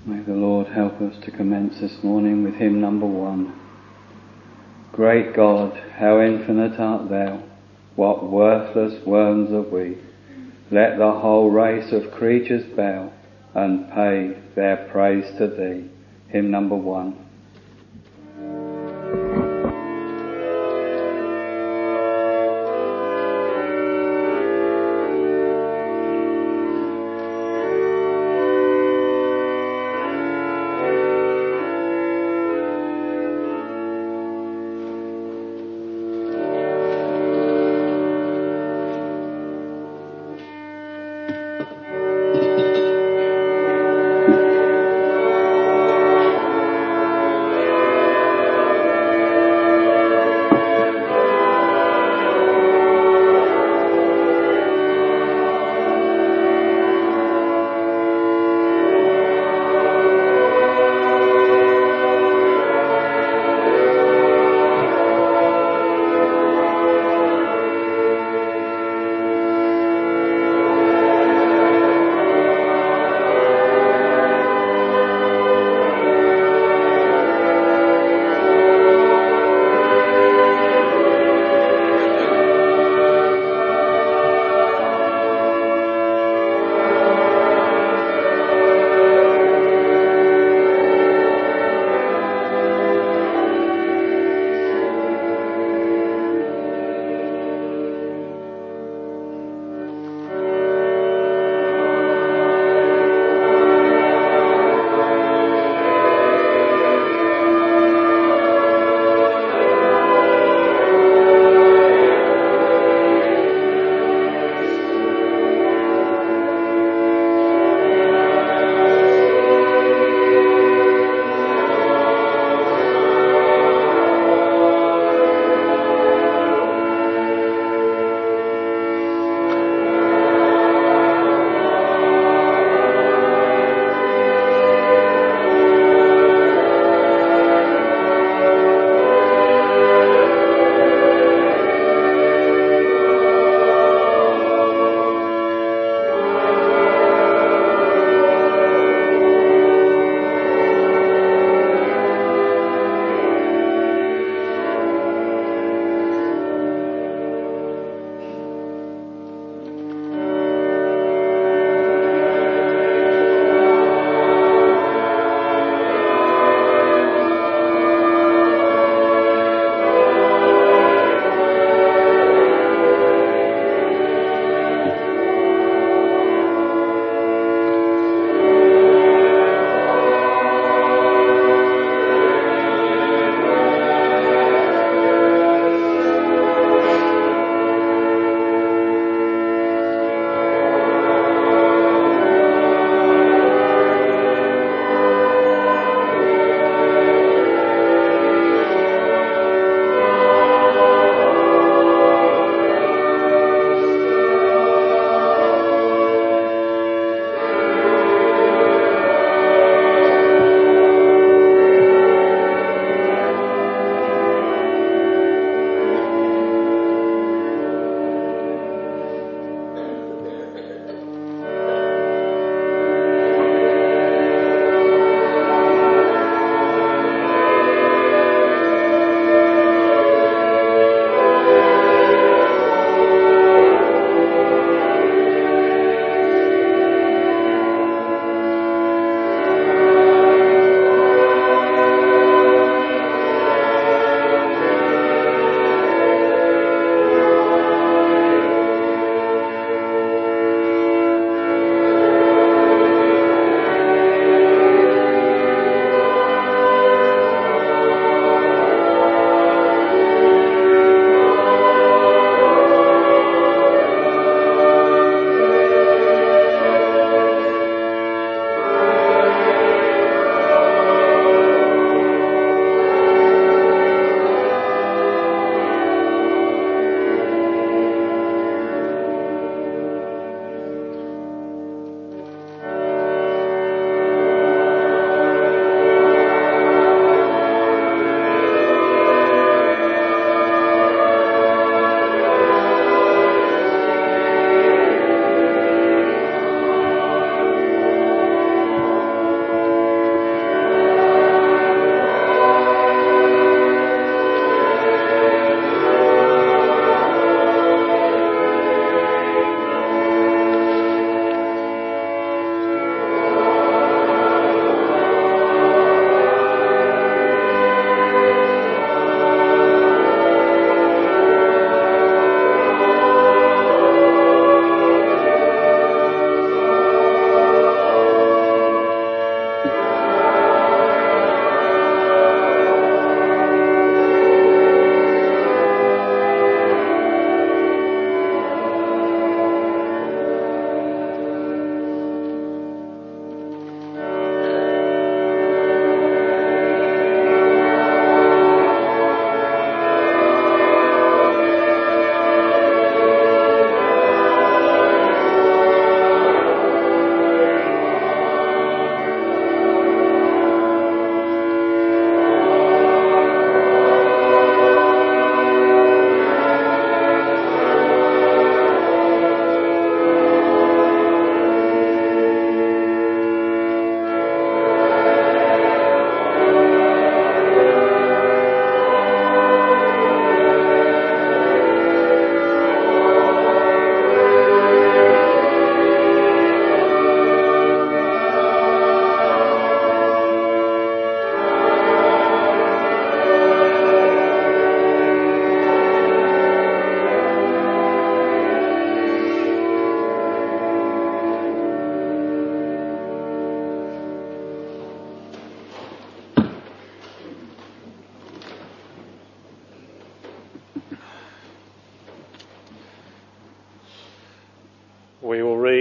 May the Lord help us to commence this morning with hymn number 1. Great God, how infinite art thou, what worthless worms are we. Let the whole race of creatures bow and pay their praise to thee. Hymn number 1.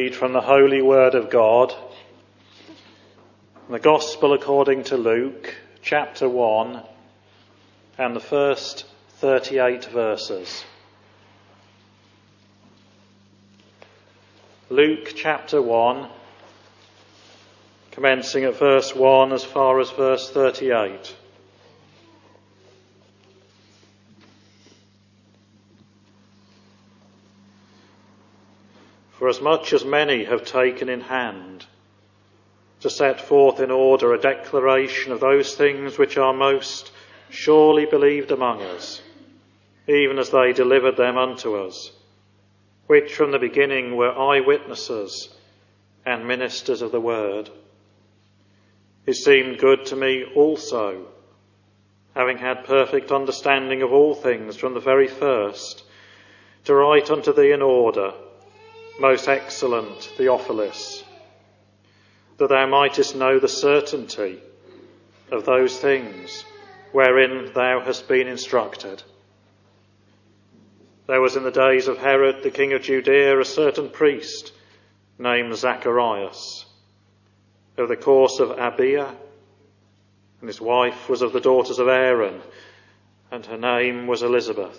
read from the Holy Word of God, the Gospel according to Luke, chapter 1, and the first 38 verses. Luke chapter 1, commencing at verse 1 as far as verse 38. For as much as many have taken in hand to set forth in order a declaration of those things which are most surely believed among us, even as they delivered them unto us, which from the beginning were eyewitnesses and ministers of the word, it seemed good to me also, having had perfect understanding of all things from the very first, to write unto thee in order, most excellent Theophilus, that thou mightest know the certainty of those things wherein thou hast been instructed. There was in the days of Herod the king of Judea a certain priest named Zacharias, of the course of Abia, and his wife was of the daughters of Aaron, and her name was Elizabeth.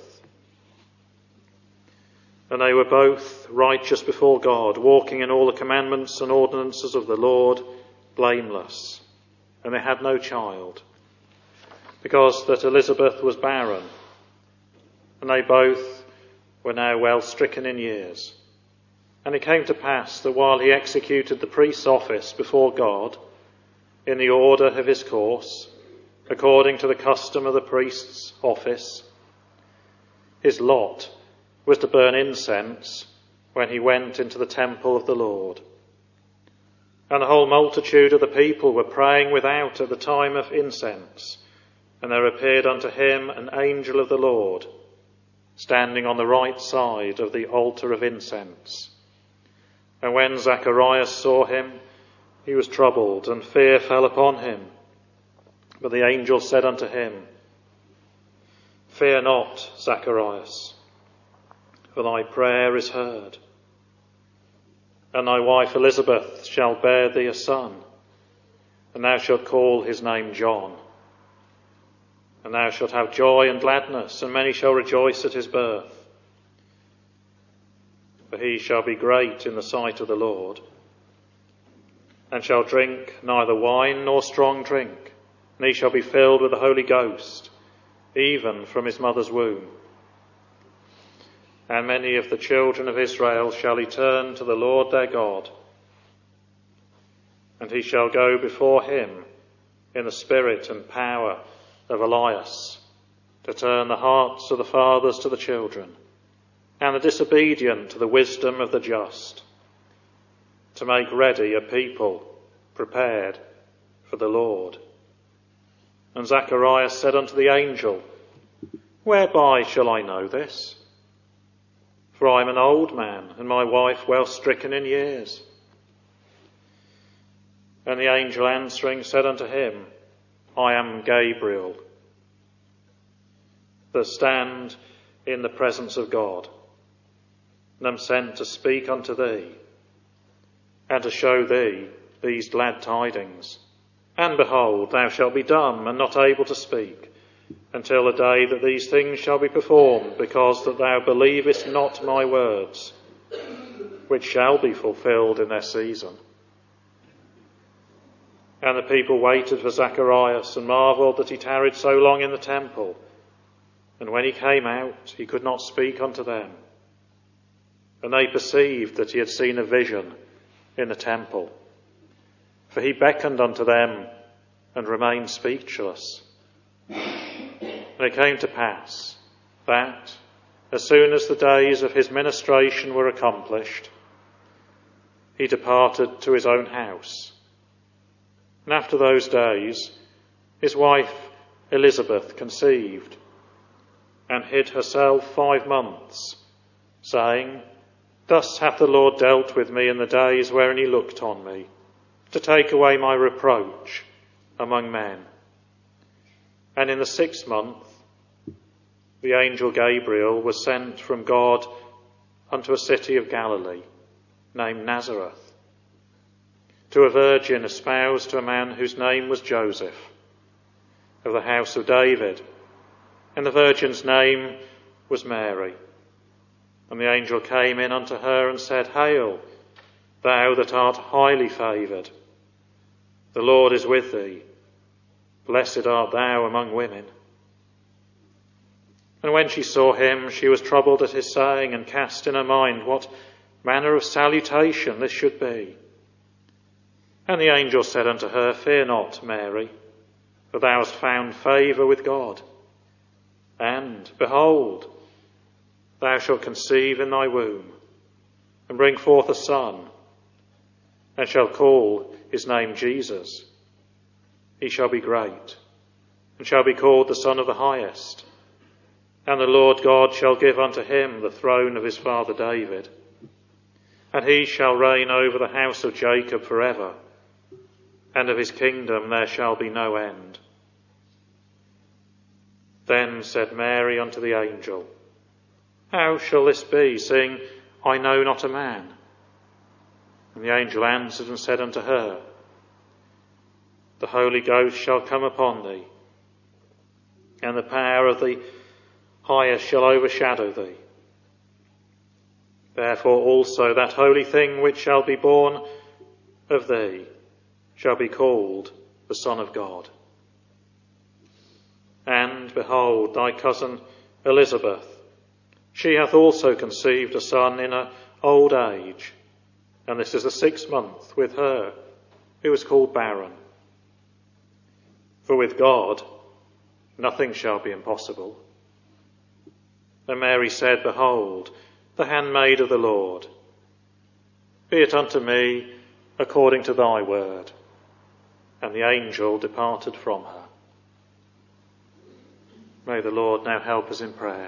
And they were both righteous before God, walking in all the commandments and ordinances of the Lord, blameless. And they had no child, because that Elizabeth was barren, and they both were now well stricken in years. And it came to pass that while he executed the priest's office before God, in the order of his course, according to the custom of the priest's office, his lot was to burn incense when he went into the temple of the Lord. And the whole multitude of the people were praying without at the time of incense, and there appeared unto him an angel of the Lord, standing on the right side of the altar of incense. And when Zacharias saw him, he was troubled, and fear fell upon him. But the angel said unto him, Fear not, Zacharias, for thy prayer is heard. And thy wife Elizabeth shall bear thee a son, and thou shalt call his name John. And thou shalt have joy and gladness, and many shall rejoice at his birth. For he shall be great in the sight of the Lord, and shall drink neither wine nor strong drink, and he shall be filled with the Holy Ghost, even from his mother's womb. And many of the children of Israel shall he turn to the Lord their God, and he shall go before him in the spirit and power of Elias, to turn the hearts of the fathers to the children, and the disobedient to the wisdom of the just, to make ready a people prepared for the Lord. And Zacharias said unto the angel, Whereby shall I know this? For I am an old man, and my wife well stricken in years. And the angel answering said unto him, I am Gabriel, that stand in the presence of God, and am sent to speak unto thee, and to show thee these glad tidings. And behold, thou shalt be dumb, and not able to speak, until the day that these things shall be performed, because that thou believest not my words, which shall be fulfilled in their season. And the people waited for Zacharias, and marvelled that he tarried so long in the temple. And when he came out, he could not speak unto them. And they perceived that he had seen a vision in the temple. For he beckoned unto them, and remained speechless. And it came to pass that, as soon as the days of his ministration were accomplished, he departed to his own house. And after those days, his wife Elizabeth conceived, and hid herself 5 months, saying, Thus hath the Lord dealt with me in the days wherein he looked on me, to take away my reproach among men. And in the 6th month, the angel Gabriel was sent from God unto a city of Galilee, named Nazareth, to a virgin espoused to a man whose name was Joseph, of the house of David, and the virgin's name was Mary. And the angel came in unto her and said, Hail, thou that art highly favoured, the Lord is with thee. Blessed art thou among women. And when she saw him, she was troubled at his saying, and cast in her mind what manner of salutation this should be. And the angel said unto her, Fear not, Mary, for thou hast found favour with God. And, behold, thou shalt conceive in thy womb, and bring forth a son, and shalt call his name Jesus. He shall be great, and shall be called the Son of the Highest. And the Lord God shall give unto him the throne of his father David, and he shall reign over the house of Jacob forever, and of his kingdom there shall be no end. Then said Mary unto the angel, How shall this be, seeing I know not a man? And the angel answered and said unto her, The Holy Ghost shall come upon thee, and the power of the Highest shall overshadow thee. Therefore also that holy thing which shall be born of thee shall be called the Son of God. And, behold, thy cousin Elizabeth, she hath also conceived a son in her old age, and this is the 6th month with her, who is called barren. For with God nothing shall be impossible. And Mary said, Behold, the handmaid of the Lord. Be it unto me according to thy word. And the angel departed from her. May the Lord now help us in prayer.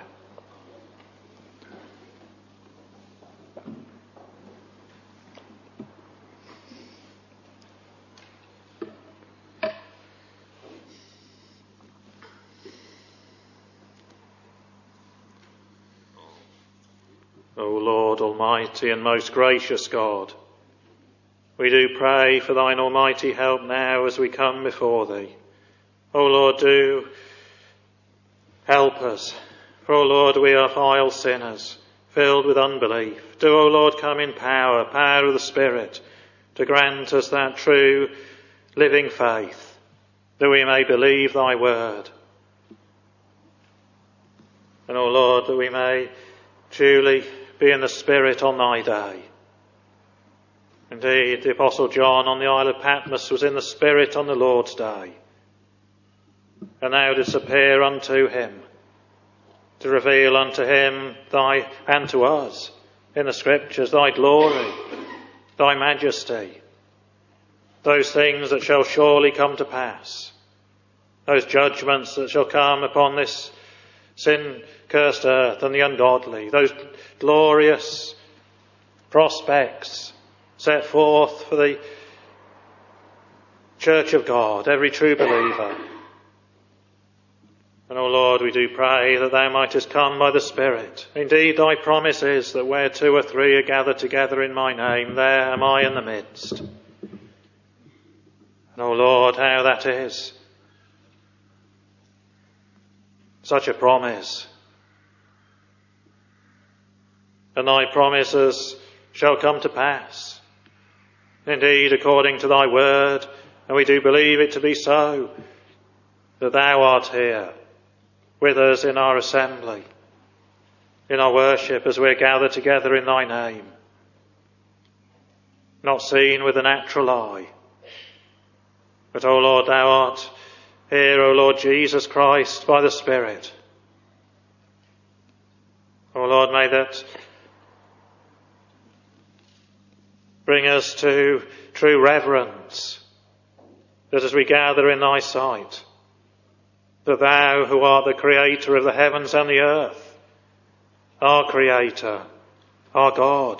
O Lord, almighty and most gracious God, we do pray for thine almighty help now as we come before thee. O Lord, do help us. For, O Lord, we are vile sinners, filled with unbelief. Do, O Lord, come in power of the Spirit, to grant us that true living faith, that we may believe thy word. And, O Lord, that we may truly be in the Spirit on thy day. Indeed, the Apostle John on the Isle of Patmos was in the Spirit on the Lord's day. And thou didst appear unto him, to reveal unto him thy, and to us, in the Scriptures, thy glory, thy majesty, those things that shall surely come to pass, those judgments that shall come upon this sin-cursed earth and the ungodly, those glorious prospects set forth for the Church of God, every true believer. And, O Lord, we do pray that thou mightest come by the Spirit. Indeed, thy promise is that where 2 or 3 are gathered together in my name, there am I in the midst. And, O Lord, how that is such a promise. And thy promises shall come to pass. Indeed, according to thy word, and we do believe it to be so, that thou art here with us in our assembly, in our worship as we're gathered together in thy name. Not seen with the natural eye, but, O Lord, thou art here, O Lord Jesus Christ, by the Spirit. O Lord, may that bring us to true reverence, that as we gather in thy sight, that thou, who art the creator of the heavens and the earth, our creator, our God,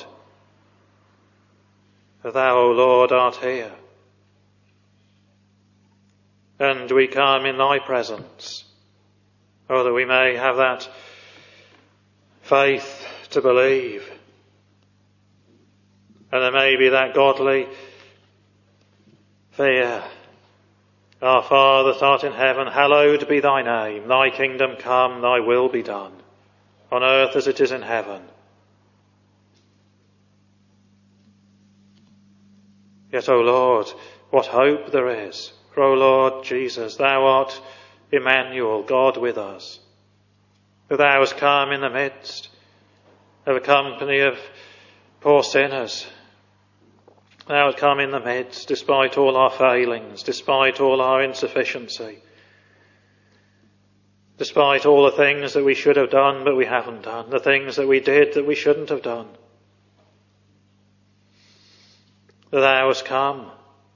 that thou, O Lord, art here. And we come in thy presence, oh, that we may have that faith to believe, And there may be that godly fear. Our Father that art in heaven, hallowed be thy name. Thy kingdom come, thy will be done, on earth as it is in heaven. Yet, O Lord, what hope there is. For, O Lord Jesus, thou art Emmanuel, God with us. For thou hast come in the midst of a company of poor sinners. Thou hast come in the midst, despite all our failings, despite all our insufficiency, despite all the things that we should have done but we haven't done, the things that we did that we shouldn't have done. That thou hast come.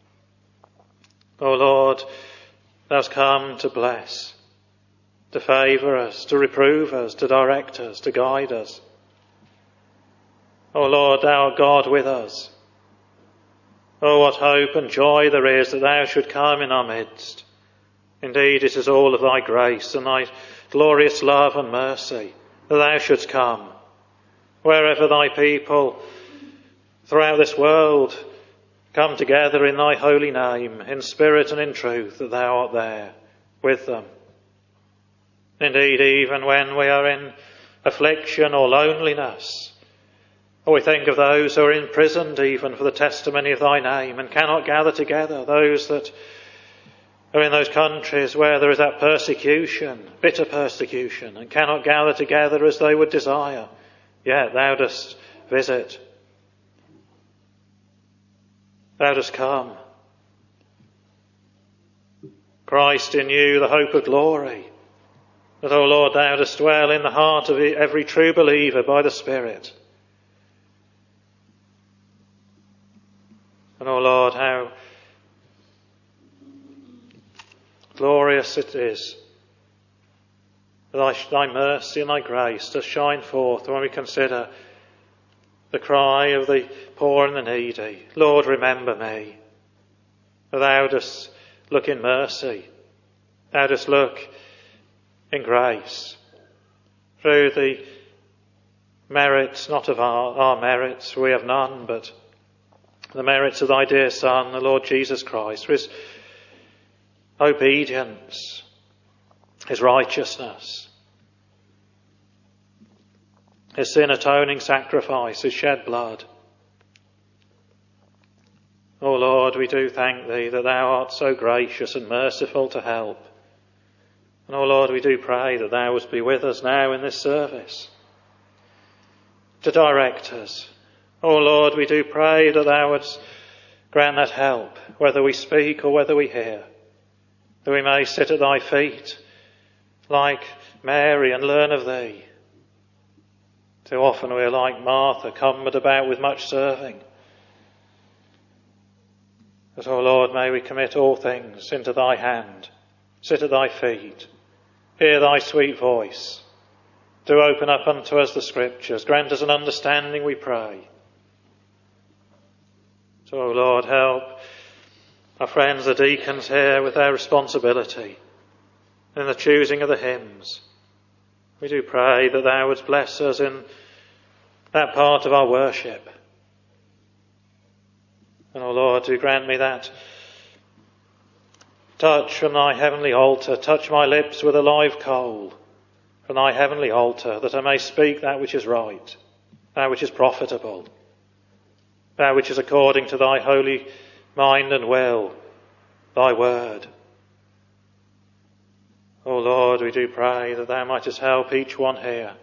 O Lord, thou hast come to bless, to favour us, to reprove us, to direct us, to guide us. O Lord, thou art God with us. Oh, what hope and joy there is that thou should come in our midst. Indeed, it is all of thy grace and thy glorious love and mercy that thou shouldst come. Wherever thy people throughout this world come together in thy holy name, in spirit and in truth, that thou art there with them. Indeed, even when we are in affliction or loneliness, or we think of those who are imprisoned even for the testimony of thy name and cannot gather together, those that are in those countries where there is that persecution, bitter persecution, and cannot gather together as they would desire, yet thou dost visit. Thou dost come. Christ in you, the hope of glory. That, O Lord, thou dost dwell in the heart of every true believer by the Spirit. And, O Lord, how glorious it is that thy mercy and thy grace does shine forth when we consider the cry of the poor and the needy. Lord, remember me. Thou dost look in mercy. Thou dost look in grace. Through the merits, not of our merits, for we have none, but the merits of thy dear Son, the Lord Jesus Christ, for his obedience, his righteousness, his sin-atoning sacrifice, his shed blood. O Lord, we do thank thee that thou art so gracious and merciful to help. And, O Lord, we do pray that thou wouldst be with us now in this service, to direct us. O Lord, we do pray that thou wouldst grant that help, whether we speak or whether we hear, that we may sit at thy feet like Mary and learn of thee. Too often we are like Martha, cumbered about with much serving. But, O Lord, may we commit all things into thy hand, sit at thy feet, hear thy sweet voice. Do open up unto us the Scriptures. Grant us an understanding, we pray. So, O Lord, help our friends, the deacons here, with their responsibility in the choosing of the hymns. We do pray that thou wouldst bless us in that part of our worship. And, O Lord, do grant me that touch from thy heavenly altar. Touch my lips with a live coal from thy heavenly altar, that I may speak that which is right, that which is profitable, that which is according to thy holy mind and will, thy word. O Lord, we do pray that thou mightest help each one here.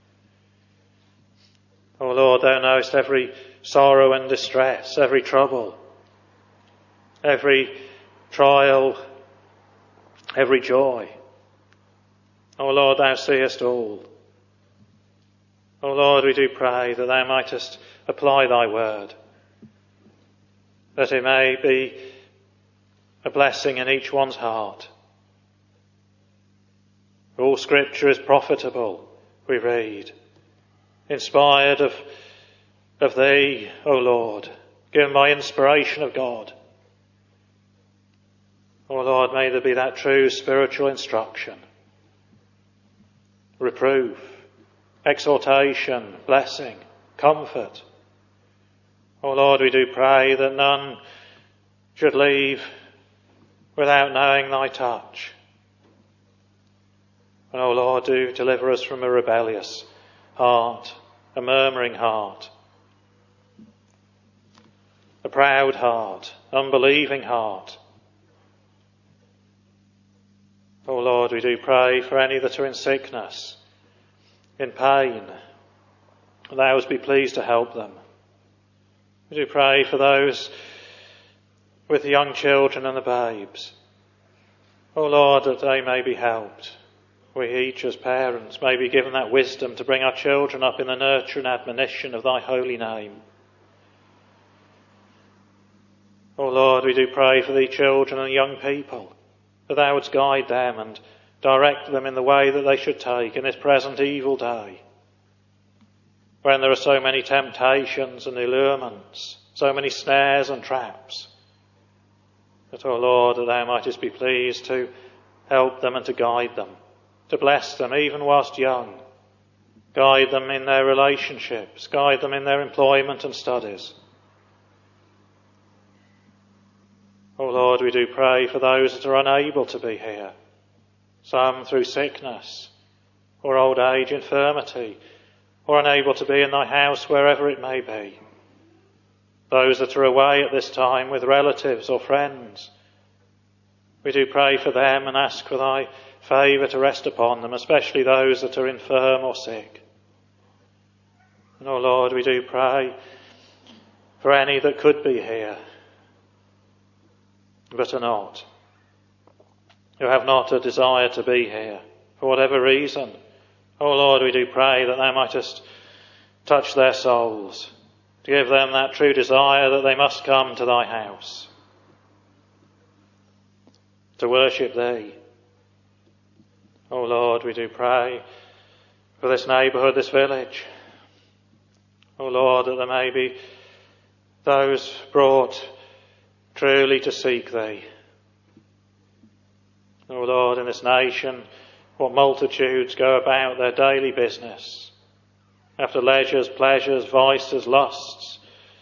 O Lord, thou knowest every sorrow and distress, every trouble, every trial, every joy. O Lord, thou seest all. O Lord, we do pray that thou mightest apply thy word, that it may be a blessing in each one's heart. All Scripture is profitable, we read, inspired of thee, O Lord, given by inspiration of God. O Lord, may there be that true spiritual instruction, reproof, exhortation, blessing, comfort. O Lord, we do pray that none should leave without knowing thy touch. And, O Lord, do deliver us from a rebellious heart, a murmuring heart, a proud heart, unbelieving heart. O Lord, we do pray for any that are in sickness, in pain, and thou be pleased to help them. We do pray for those with the young children and the babes. O Lord, that they may be helped. We each as parents may be given that wisdom to bring our children up in the nurture and admonition of thy holy name. O Lord, we do pray for the children and young people, that thou wouldst guide them and direct them in the way that they should take in this present evil day, when there are so many temptations and allurements, so many snares and traps. That, O Lord, that thou mightest be pleased to help them and to guide them, to bless them even whilst young. Guide them in their relationships, guide them in their employment and studies. O Lord, we do pray for those that are unable to be here, some through sickness or old age, infirmity, or unable to be in thy house wherever it may be. Those that are away at this time with relatives or friends, we do pray for them and ask for thy favour to rest upon them, especially those that are infirm or sick. And, O Lord, we do pray for any that could be here, but are not, who have not a desire to be here, for whatever reason. O Lord, we do pray that thou mightest touch their souls, to give them that true desire that they must come to thy house, to worship thee. O Lord, we do pray for this neighbourhood, this village. O Lord, that there may be those brought truly to seek thee. O Lord, in this nation, what multitudes go about their daily business, after leisures, pleasures, vices, lusts.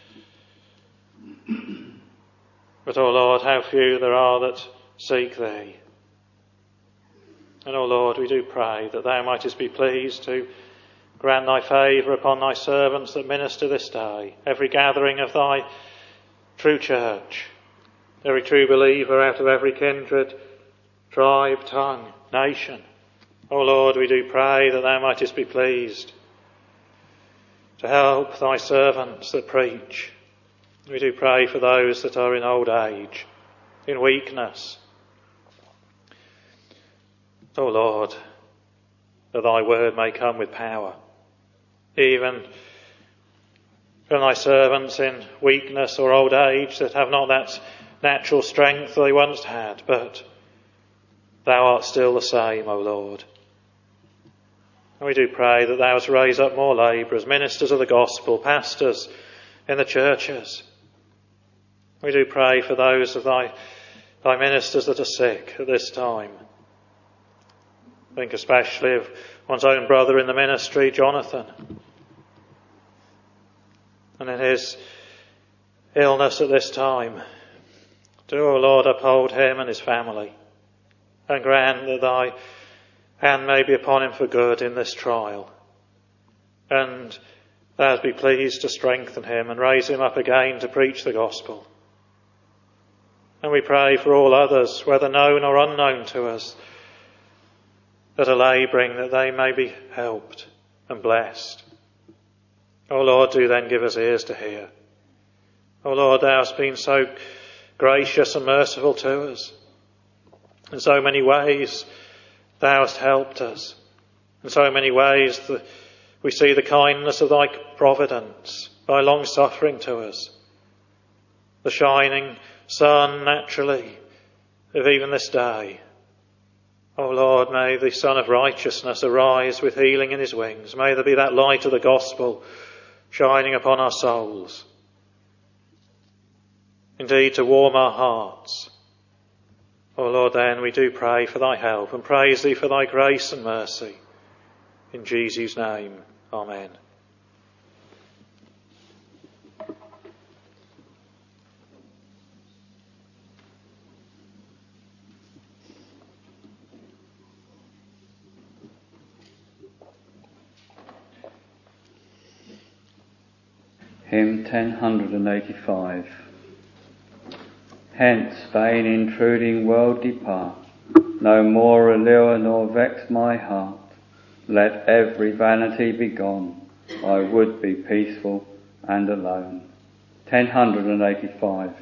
But, O Lord, how few there are that seek thee. And, O Lord, we do pray that thou mightest be pleased to grant thy favour upon thy servants that minister this day, every gathering of thy true church, every true believer out of every kindred, tribe, tongue, nation. O Lord, we do pray that thou mightest be pleased to help thy servants that preach. We do pray for those that are in old age, in weakness. O Lord, that thy word may come with power, even from thy servants in weakness or old age that have not that natural strength they once had, but thou art still the same, O Lord. And we do pray that thou wouldst raise up more labourers, ministers of the gospel, pastors in the churches. We do pray for those of thy ministers that are sick at this time. Think especially of one's own brother in the ministry, Jonathan, and in his illness at this time. Do, O Lord, uphold him and his family, and grant that thy hand may be upon him for good in this trial. And thou be pleased to strengthen him and raise him up again to preach the gospel. And we pray for all others, whether known or unknown to us, that are labouring, that they may be helped and blessed. O Lord, do then give us ears to hear. O Lord, thou hast been so gracious and merciful to us. In so many ways thou hast helped us. In so many ways we see the kindness of thy providence, thy long suffering to us. The shining sun, naturally, of even this day. O Lord, may the Son of Righteousness arise with healing in his wings. May there be that light of the gospel shining upon our souls. Indeed, to warm our hearts. O Lord, then we do pray for thy help and praise thee for thy grace and mercy. In Jesus' name, amen. Hymn 1085. Hence, vain intruding world depart, no more allure nor vex my heart. Let every vanity be gone, I would be peaceful and alone. 1085.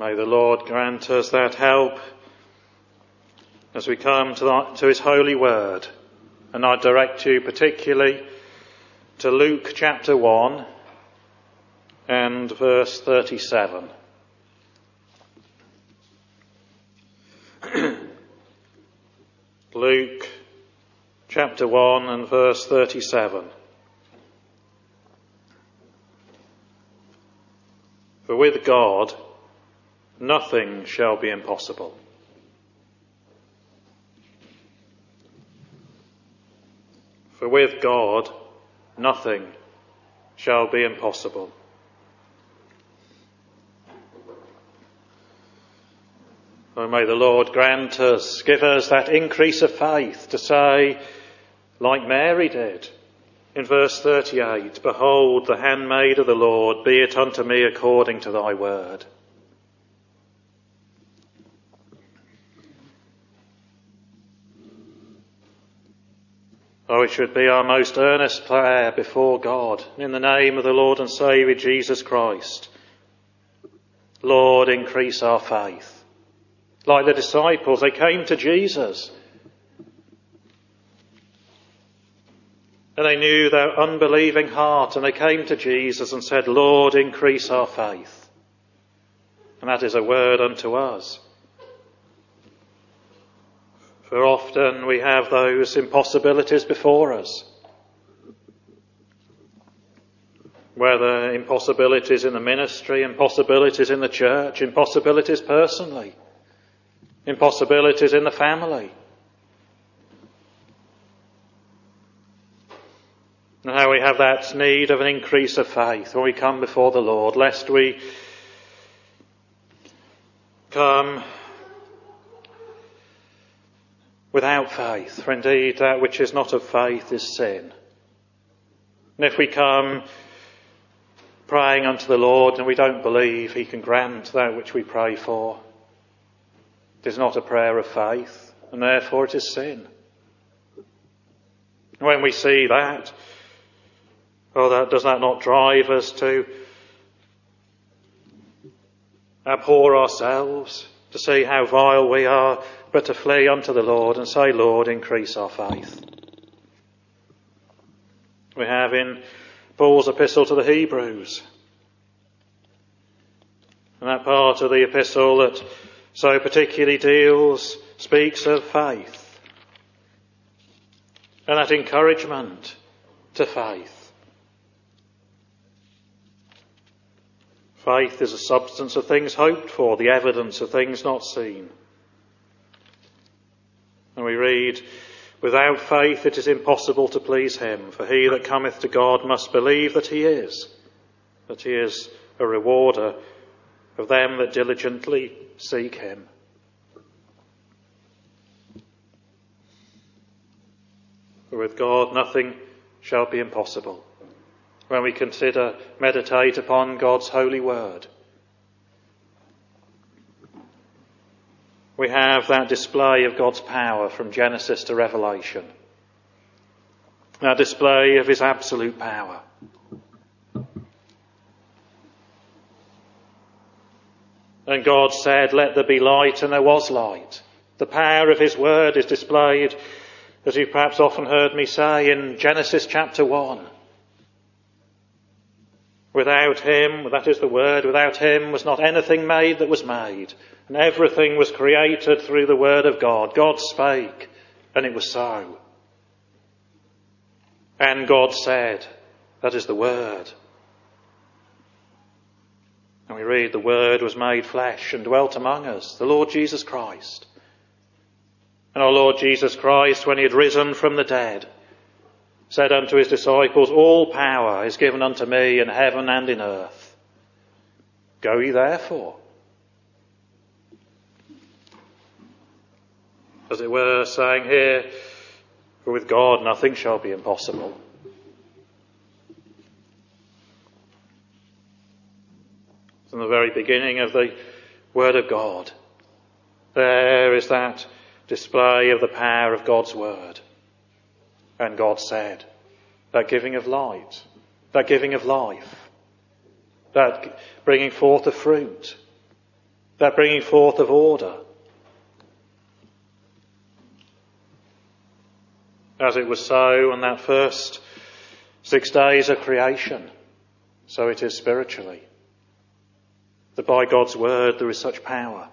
may the Lord grant us that help as we come to his holy word. And I direct you particularly to Luke chapter 1 and verse 37. Luke chapter 1 and verse 37. For with God nothing shall be impossible. For with God nothing shall be impossible. Oh, may the Lord grant us, give us that increase of faith to say, like Mary did in verse 38, Behold, the handmaid of the Lord, be it unto me according to thy word. Oh, it should be our most earnest prayer before God, in the name of the Lord and Saviour Jesus Christ. Lord, increase our faith. Like the disciples, they came to Jesus. And they knew their unbelieving heart, and they came to Jesus and said, Lord, increase our faith. And that is a word unto us. For often we have those impossibilities before us. Whether impossibilities in the ministry, impossibilities in the church, impossibilities personally, impossibilities in the family. And how we have that need of an increase of faith when we come before the Lord, lest we come without faith, for indeed that which is not of faith is sin. And if we come praying unto the Lord and we don't believe he can grant that which we pray for, it is not a prayer of faith, and therefore it is sin. And when we see that, does that not drive us to abhor ourselves, to see how vile we are, but to flee unto the Lord and say, Lord, increase our faith. We have in Paul's epistle to the Hebrews, and that part of the epistle that so particularly speaks of faith, and that encouragement to faith. Faith is a substance of things hoped for, the evidence of things not seen. And we read, without faith it is impossible to please him, for he that cometh to God must believe that he is a rewarder of them that diligently seek him. For with God nothing shall be impossible. When we meditate upon God's holy word, we have that display of God's power from Genesis to Revelation. That display of his absolute power. And God said, let there be light, and there was light. The power of his word is displayed, as you've perhaps often heard me say, in Genesis chapter 1. Without him, that is the word, without him was not anything made that was made. And everything was created through the word of God. God spake, and it was so. And God said, that is the word. And we read, the word was made flesh and dwelt among us, the Lord Jesus Christ. And our Lord Jesus Christ, when he had risen from the dead, said unto his disciples, all power is given unto me in heaven and in earth. Go ye therefore. As it were, saying here, for with God nothing shall be impossible. From the very beginning of the Word of God, there is that display of the power of God's Word. And God said, that giving of light, that giving of life, that bringing forth the fruit, that bringing forth of order. As it was so on that first 6 days of creation, so it is spiritually. That by God's word there is such power.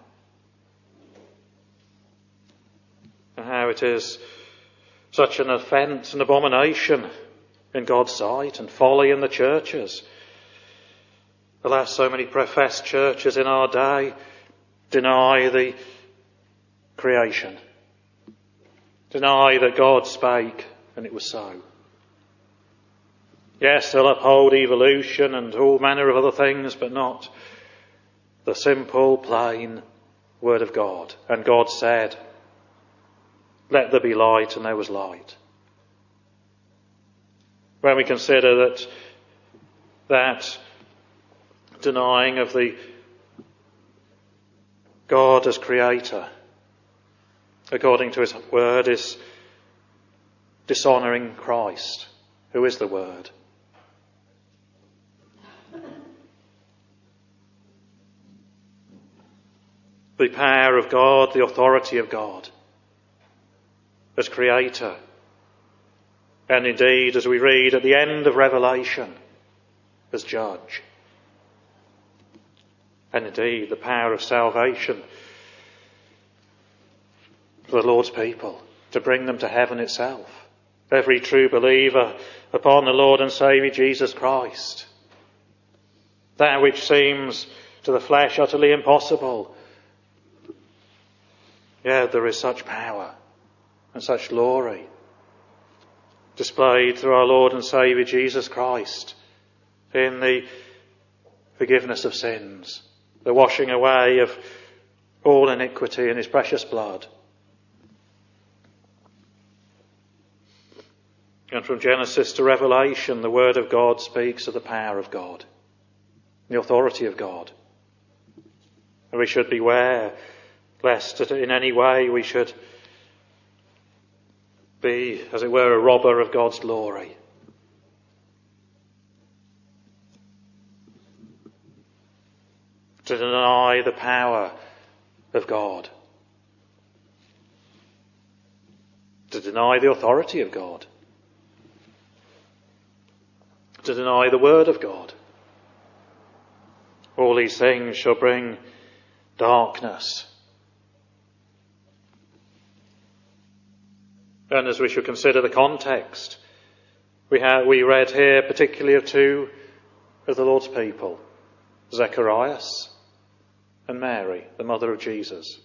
And how it is such an offence and abomination in God's sight and folly in the churches. Alas, so many professed churches in our day deny the creation. Deny that God spake and it was so. Yes, they'll uphold evolution and all manner of other things, but not the simple, plain word of God. And God said, "Let there be light," and there was light. When we consider that denying of the God as creator, according to his word, is dishonouring Christ, who is the word. The power of God, the authority of God as creator. And indeed, as we read at the end of Revelation, as judge. And indeed, the power of salvation for the Lord's people, to bring them to heaven itself. Every true believer upon the Lord and Saviour Jesus Christ. That which seems to the flesh utterly impossible. Yet there is such power and such glory displayed through our Lord and Saviour Jesus Christ in the forgiveness of sins, the washing away of all iniquity in his precious blood. And from Genesis to Revelation, the Word of God speaks of the power of God, the authority of God. And we should beware lest in any way we should be, as it were, a robber of God's glory. To deny the power of God. To deny the authority of God. To deny the word of God. All these things shall bring darkness. And as we should consider the context, we read here particularly of two of the Lord's people, Zacharias and Mary, the mother of Jesus.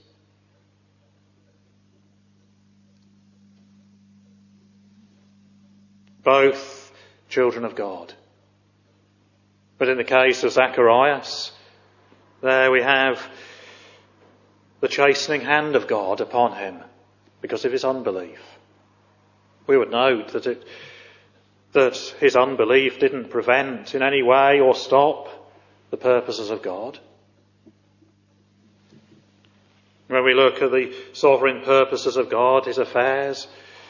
Both children of God. But in the case of Zacharias, there we have the chastening hand of God upon him because of his unbelief. We would note that his unbelief didn't prevent in any way or stop the purposes of God. When we look at the sovereign purposes of God, his affairs,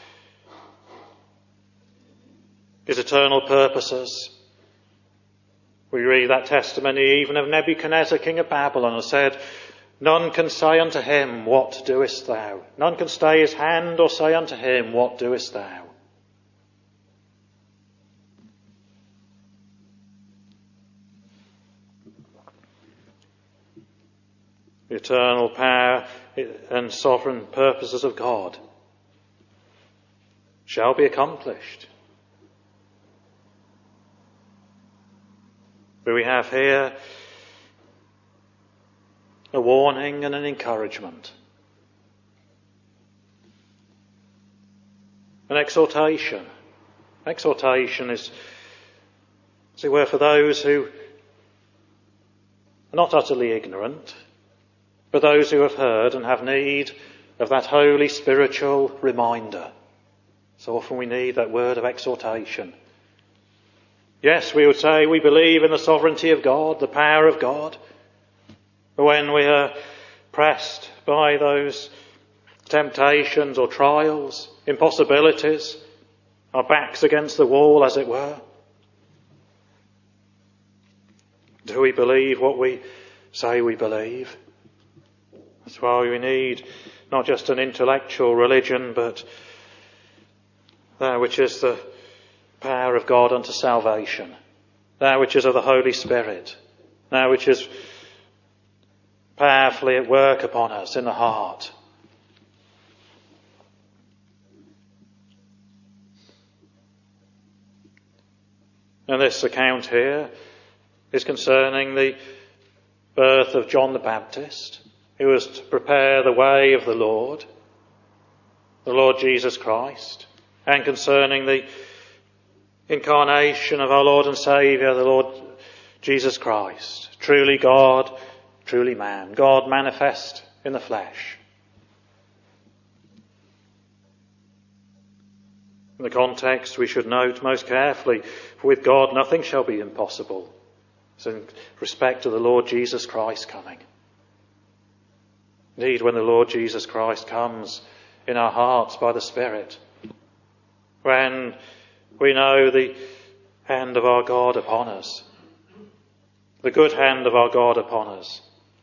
his eternal purposes, we read that testimony even of Nebuchadnezzar, king of Babylon, and said, "None can say unto him, What doest thou? None can stay his hand or say unto him, What doest thou?" The eternal power and sovereign purposes of God shall be accomplished. But we have here a warning and an encouragement. An exhortation. Exhortation is, as it were, for those who are not utterly ignorant, but those who have heard and have need of that holy spiritual reminder. So often we need that word of exhortation. Yes, we would say we believe in the sovereignty of God, the power of God. But when we are pressed by those temptations or trials, impossibilities, our backs against the wall, as it were, do we believe what we say we believe? That's why we need not just an intellectual religion, but that which is the power of God unto salvation, that which is of the Holy Spirit, that which is powerfully at work upon us in the heart. And this account here is concerning the birth of John the Baptist, who was to prepare the way of the Lord Jesus Christ, and concerning the incarnation of our Lord and Saviour, the Lord Jesus Christ, truly God, truly man, God manifest in the flesh. In the context we should note most carefully, for with God nothing shall be impossible. It's in respect to the Lord Jesus Christ coming. Indeed, when the Lord Jesus Christ comes in our hearts by the Spirit, when we know the hand of our God upon us, the good hand of our God upon us,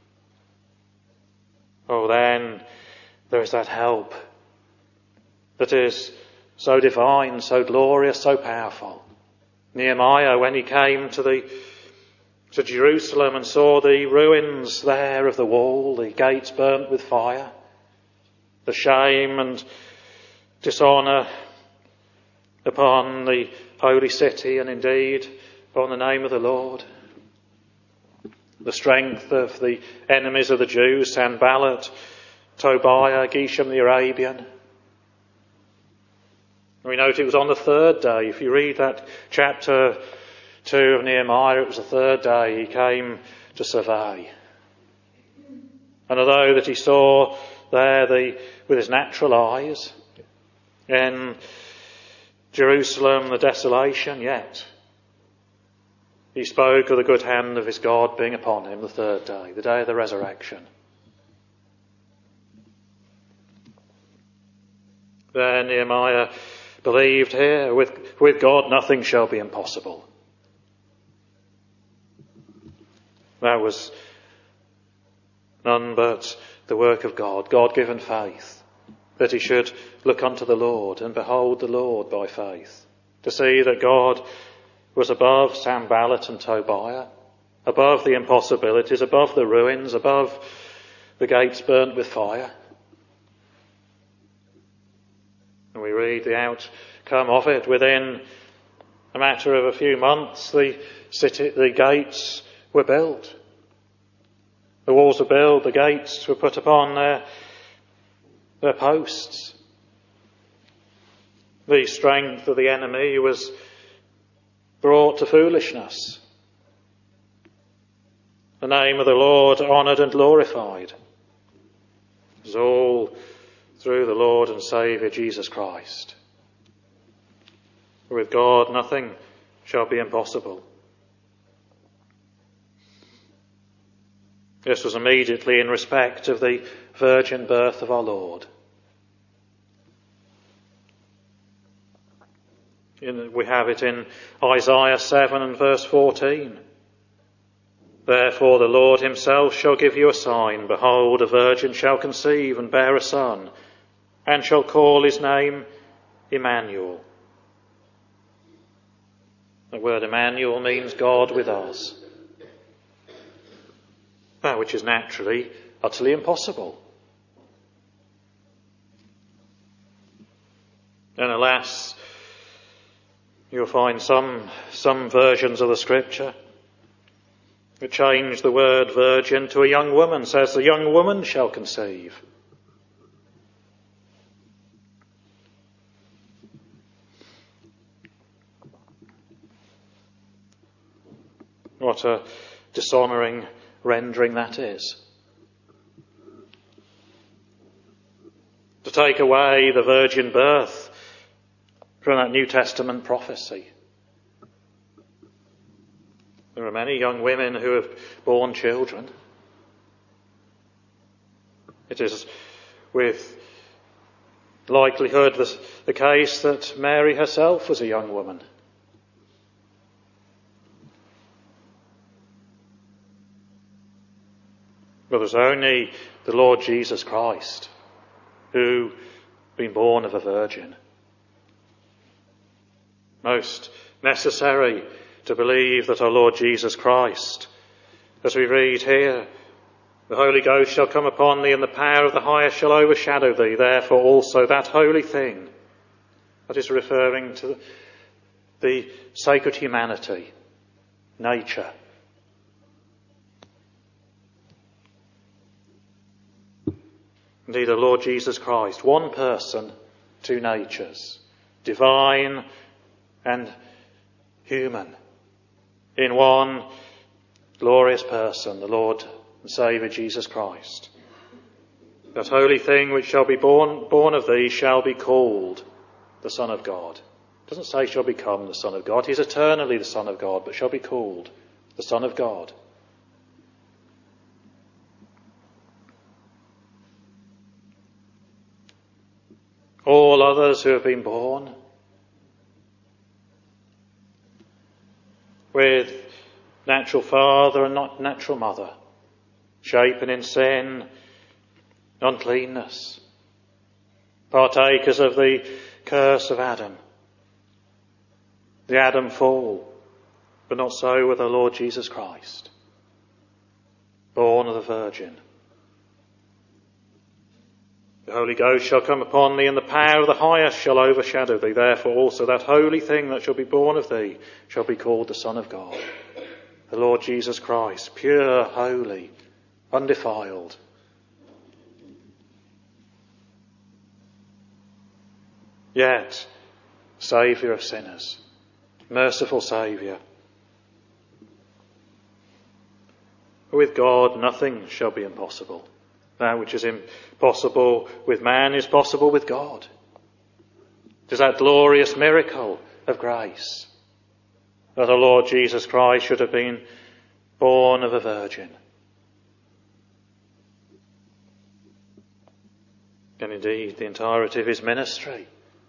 oh, then there is that help that is so divine, so glorious, so powerful. Nehemiah, when he came to Jerusalem and saw the ruins there of the wall, the gates burnt with fire, the shame and dishonour upon the holy city and indeed upon the name of the Lord, the strength of the enemies of the Jews, Sanballat, Tobiah, Geshem the Arabian. We note it was on the third day. If you read that chapter 2 of Nehemiah, it was the third day he came to survey. And although that he saw there with his natural eyes in Jerusalem the desolation, yet he spoke of the good hand of his God being upon him the third day, the day of the resurrection. There Nehemiah believed here, with God nothing shall be impossible. That was none but the work of God, God-given faith, that he should look unto the Lord and behold the Lord by faith, to see that God was above Sanballat and Tobiah, above the impossibilities, above the ruins, above the gates burnt with fire. And we read the outcome of it. Within a matter of a few months, the gates were built. The walls were built, the gates were put upon their posts. The strength of the enemy was brought to foolishness. The name of the Lord honoured and glorified. It was all through the Lord and Saviour Jesus Christ. For with God nothing shall be impossible. This was immediately in respect of the virgin birth of our Lord. We have it in Isaiah 7 and verse 14. Therefore the Lord himself shall give you a sign. Behold, a virgin shall conceive and bear a son, and shall call his name Emmanuel. The word Emmanuel means God with us. That which is naturally utterly impossible. And alas, you'll find some versions of the scripture that change the word virgin to a young woman, says the young woman shall conceive. What a dishonouring rendering that is. To take away the virgin birth from that New Testament prophecy. There are many young women who have borne children. It is with likelihood the case that Mary herself was a young woman. But there's only the Lord Jesus Christ who been born of a virgin. Most necessary to believe that our Lord Jesus Christ, as we read here, the Holy Ghost shall come upon thee, and the power of the highest shall overshadow thee. Therefore also that holy thing, that is referring to the sacred humanity, nature. Indeed, the Lord Jesus Christ, one person, two natures, divine and human, in one glorious person, the Lord and Saviour Jesus Christ. That holy thing which shall be born of thee shall be called the Son of God. It doesn't say shall become the Son of God. He's eternally the Son of God, but shall be called the Son of God. All others who have been born with natural father and not natural mother, shapen in sin, uncleanness, partakers of the curse of Adam, the Adam fall, but not so with our Lord Jesus Christ, born of the Virgin. The Holy Ghost shall come upon thee, and the power of the highest shall overshadow thee. Therefore also that holy thing that shall be born of thee shall be called the Son of God. The Lord Jesus Christ, pure, holy, undefiled. Yet, Saviour of sinners, merciful Saviour. With God nothing shall be impossible. That which is impossible with man is possible with God. It is that glorious miracle of grace that our Lord Jesus Christ should have been born of a virgin. And indeed, the entirety of his ministry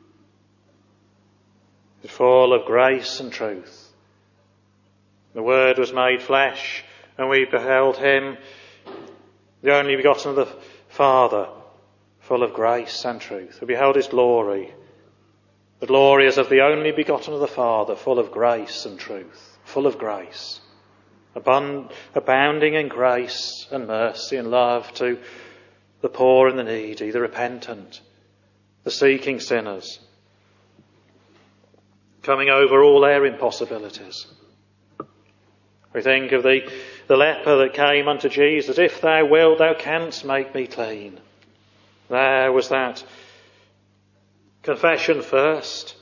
is full of grace and truth. The Word was made flesh, and we beheld him, the only begotten of the Father, full of grace and truth. We beheld his glory. The glory as of the only begotten of the Father, full of grace and truth. Full of grace. Abounding in grace and mercy and love to the poor and the needy, the repentant, the seeking sinners. Coming over all their impossibilities. We think of the leper that came unto Jesus, if thou wilt, thou canst make me clean. There was that confession first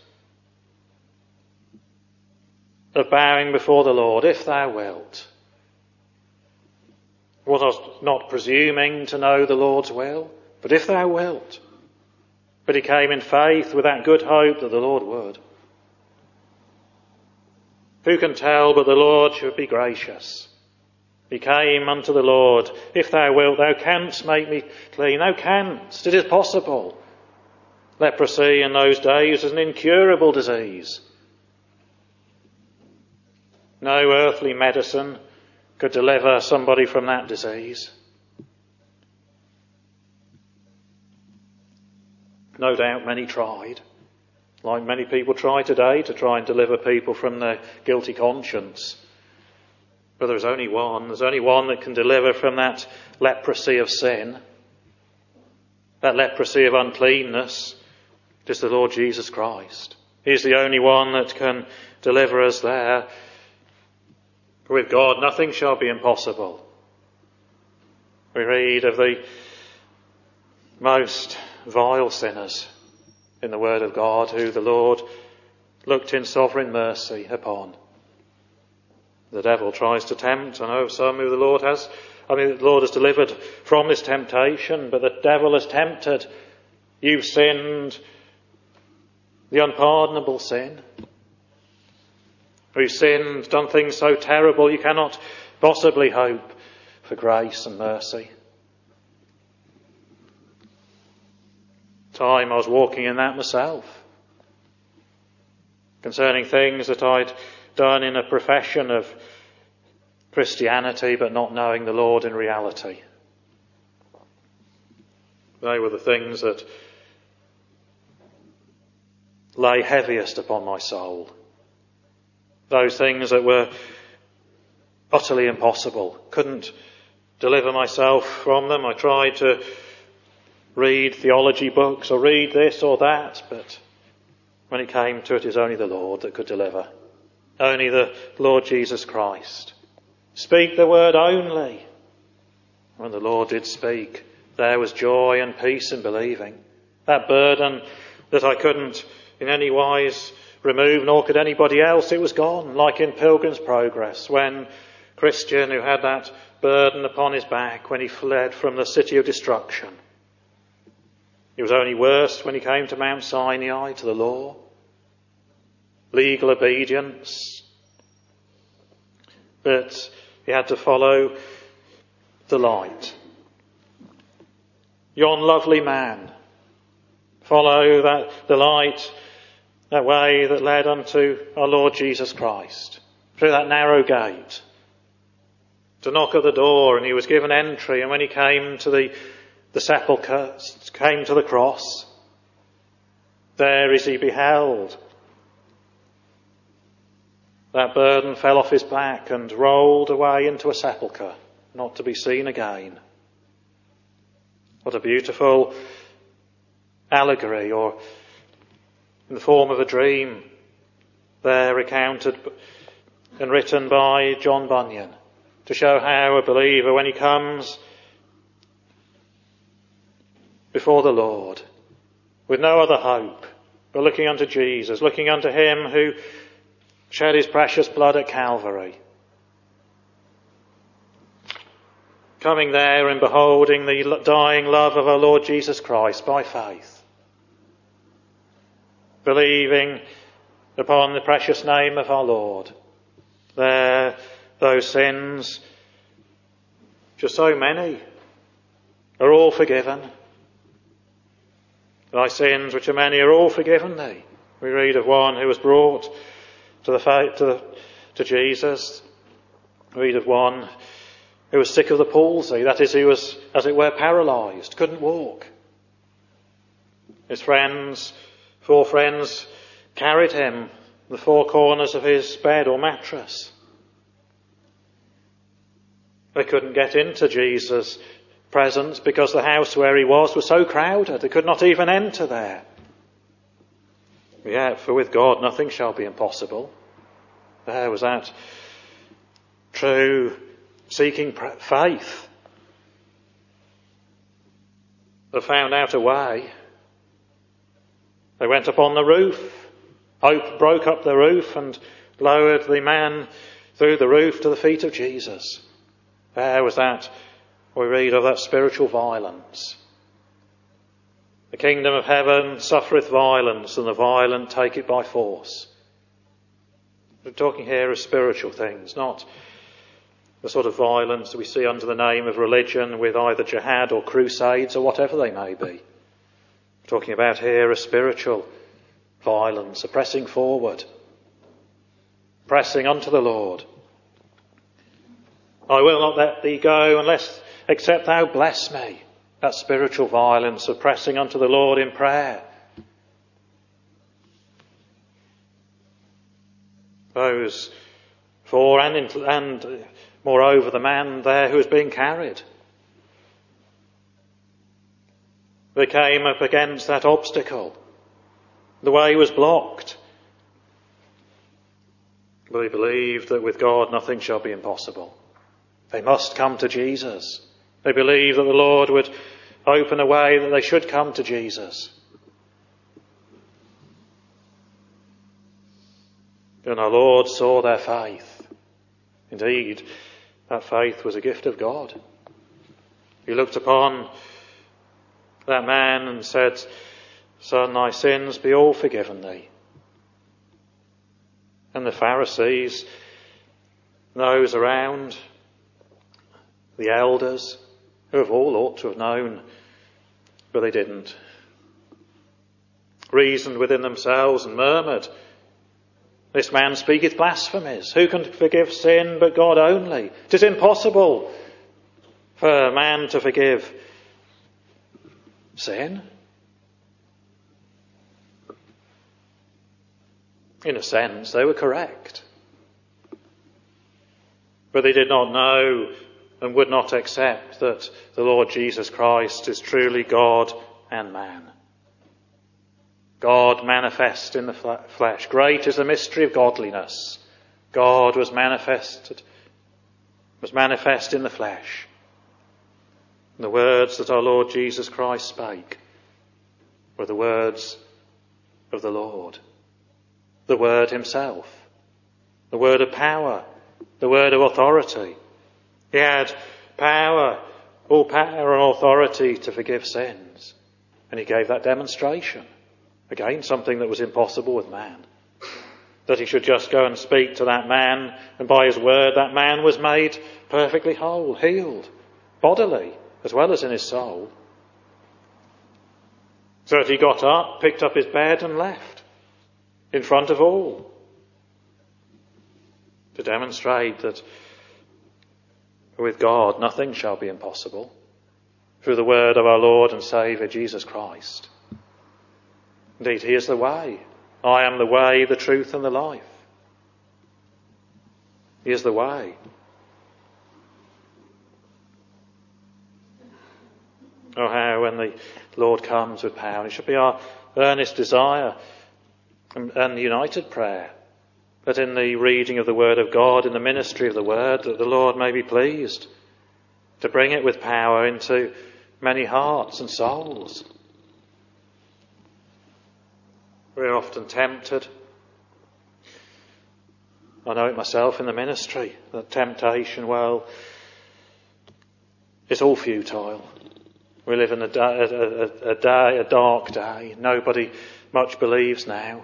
of bowing before the Lord, if thou wilt. Was not presuming to know the Lord's will, but if thou wilt. But he came in faith with that good hope that the Lord would. Who can tell but the Lord should be gracious? He came unto the Lord, if thou wilt, thou canst make me clean. Thou canst, it is possible. Leprosy in those days was an incurable disease. No earthly medicine could deliver somebody from that disease. No doubt many tried, like many people try today, to try and deliver people from their guilty conscience. But there's only one that can deliver from that leprosy of sin, that leprosy of uncleanness. It is the Lord Jesus Christ. He is the only one that can deliver us there. With God nothing shall be impossible. We read of the most vile sinners in the Word of God who the Lord looked in sovereign mercy upon. The devil tries to tempt. I know some who the Lord has delivered from this temptation, but the devil has tempted. You've sinned the unpardonable sin. We've sinned, done things so terrible you cannot possibly hope for grace and mercy. Time I was walking in that myself, concerning things that I'd done in a profession of Christianity but not knowing the Lord in reality. They were the things that lay heaviest upon my soul. Those things that were utterly impossible. Couldn't deliver myself from them. I tried to read theology books or read this or that, but when it came to it, it was only the Lord that could deliver. Only the Lord Jesus Christ. Speak the word only. When the Lord did speak, there was joy and peace in believing. That burden that I couldn't in any wise remove, nor could anybody else, it was gone, like in Pilgrim's Progress, when Christian, who had that burden upon his back when he fled from the city of destruction. It was only worse when he came to Mount Sinai, to the law, legal obedience. But he had to follow the light. Yon lovely man, follow the light, that way that led unto our Lord Jesus Christ, through that narrow gate, to knock at the door, and he was given entry, and when he came to the sepulchre, came to the cross, there as he beheld, that burden fell off his back and rolled away into a sepulchre, not to be seen again. What a beautiful allegory, or in the form of a dream, there recounted and written by John Bunyan, to show how a believer, when he comes before the Lord, with no other hope, but looking unto Jesus, looking unto him who shed his precious blood at Calvary, coming there and beholding the dying love of our Lord Jesus Christ by faith, believing upon the precious name of our Lord, there those sins, just so many, are all forgiven. Thy sins, which are many, are all forgiven thee. We read of one who was brought to Jesus. We read of one who was sick of the palsy, that is, he was, as it were, paralysed, couldn't walk. His friends, 4 friends, carried him the 4 corners of his bed or mattress. They couldn't get into Jesus' presence because the house where he was so crowded. They could not even enter there. Yet, for with God nothing shall be impossible. There was that true seeking faith that found out a way. They went up on the roof, broke up the roof and lowered the man through the roof to the feet of Jesus. There was that, we read of that spiritual violence. The kingdom of heaven suffereth violence, and the violent take it by force. We're talking here of spiritual things, not the sort of violence that we see under the name of religion with either jihad or crusades or whatever they may be. We're talking about here a spiritual violence, a pressing forward, pressing unto the Lord. I will not let thee go except thou bless me. That spiritual violence of pressing unto the Lord in prayer. Those 4 and moreover the man there who was being carried. They came up against that obstacle. The way was blocked. But they believed that with God nothing shall be impossible. They must come to Jesus. They believed that the Lord would open a way that they should come to Jesus. And our Lord saw their faith. Indeed, that faith was a gift of God. He looked upon that man and said, Son, thy sins be all forgiven thee. And the Pharisees, those around, the elders, who have all ought to have known, but they didn't, reasoned within themselves and murmured, This man speaketh blasphemies. Who can forgive sin but God only? 'Tis impossible for a man to forgive sin? In a sense, they were correct. But they did not know and would not accept that the Lord Jesus Christ is truly God and man. God manifest in the flesh. Great is the mystery of godliness. God was manifest in the flesh. And the words that our Lord Jesus Christ spake were the words of the Lord. The Word himself. The word of power. The word of authority. He had power, all power and authority to forgive sins. And he gave that demonstration. Again, something that was impossible with man. That he should just go and speak to that man, and by his word that man was made perfectly whole, healed, bodily, as well as in his soul. So that he got up, picked up his bed and left, in front of all. To demonstrate that with God nothing shall be impossible, through the word of our Lord and Saviour Jesus Christ. Indeed, he is the way. I am the way, the truth and the life. He is the way. Oh, how when the Lord comes with power, it should be our earnest desire and united prayer that in the reading of the Word of God, in the ministry of the Word, that the Lord may be pleased to bring it with power into many hearts and souls. We're often tempted. I know it myself in the ministry, that temptation, well, it's all futile. We live in a dark day. Nobody much believes now.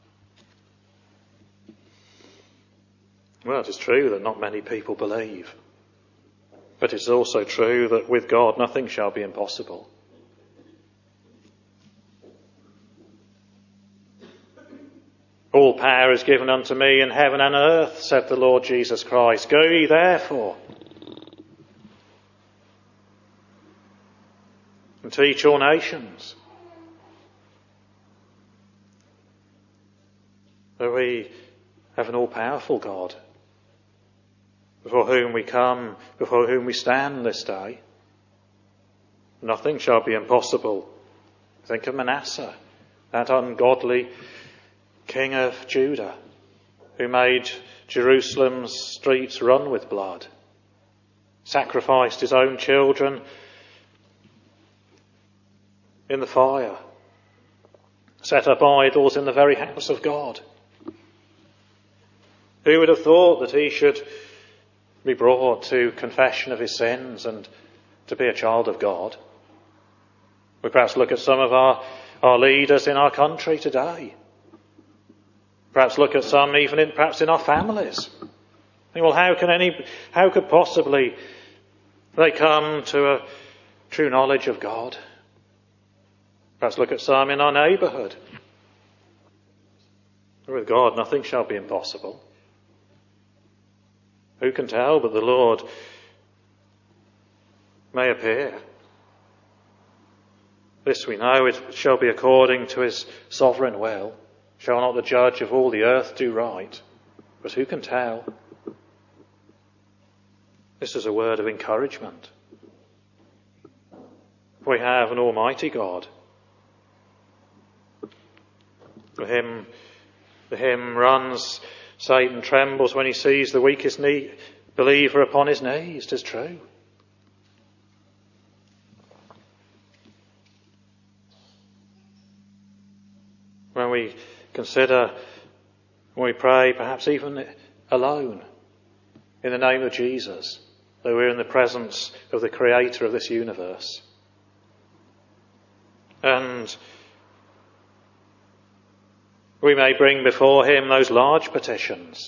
Well, it is true that not many people believe. But it is also true that with God nothing shall be impossible. All power is given unto me in heaven and earth, said the Lord Jesus Christ. Go ye therefore and teach all nations. That we have an all-powerful God before whom we come, before whom we stand this day. Nothing shall be impossible. Think of Manasseh, that ungodly king of Judah, who made Jerusalem's streets run with blood, sacrificed his own children in the fire, set up idols in the very house of God. Who would have thought that he should be brought to confession of his sins and to be a child of God? We perhaps look at some of our leaders in our country today. Perhaps look at some even perhaps in our families. Think, well, how could possibly they come to a true knowledge of God? Perhaps look at some in our neighbourhood. With God nothing shall be impossible. Who can tell but the Lord may appear? This we know, it shall be according to his sovereign will. Shall not the judge of all the earth do right? But who can tell? This is a word of encouragement. We have an almighty God. The hymn runs, Satan trembles when he sees the weakest believer upon his knees. 'Tis true. When we consider, when we pray, perhaps even alone, in the name of Jesus, though we're in the presence of the Creator of this universe. And we may bring before him those large petitions.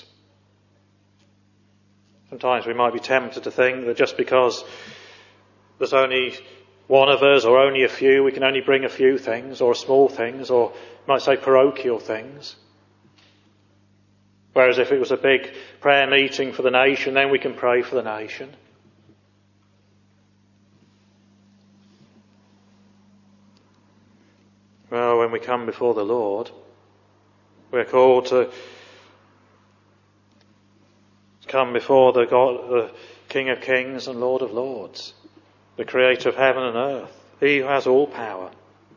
Sometimes we might be tempted to think that just because there's only one of us or only a few, we can only bring a few things or small things or might say parochial things. Whereas if it was a big prayer meeting for the nation, then we can pray for the nation. we come before the Lord, we're called to come before the God, the King of Kings and Lord of Lords, the Creator of heaven and earth, He who has all power.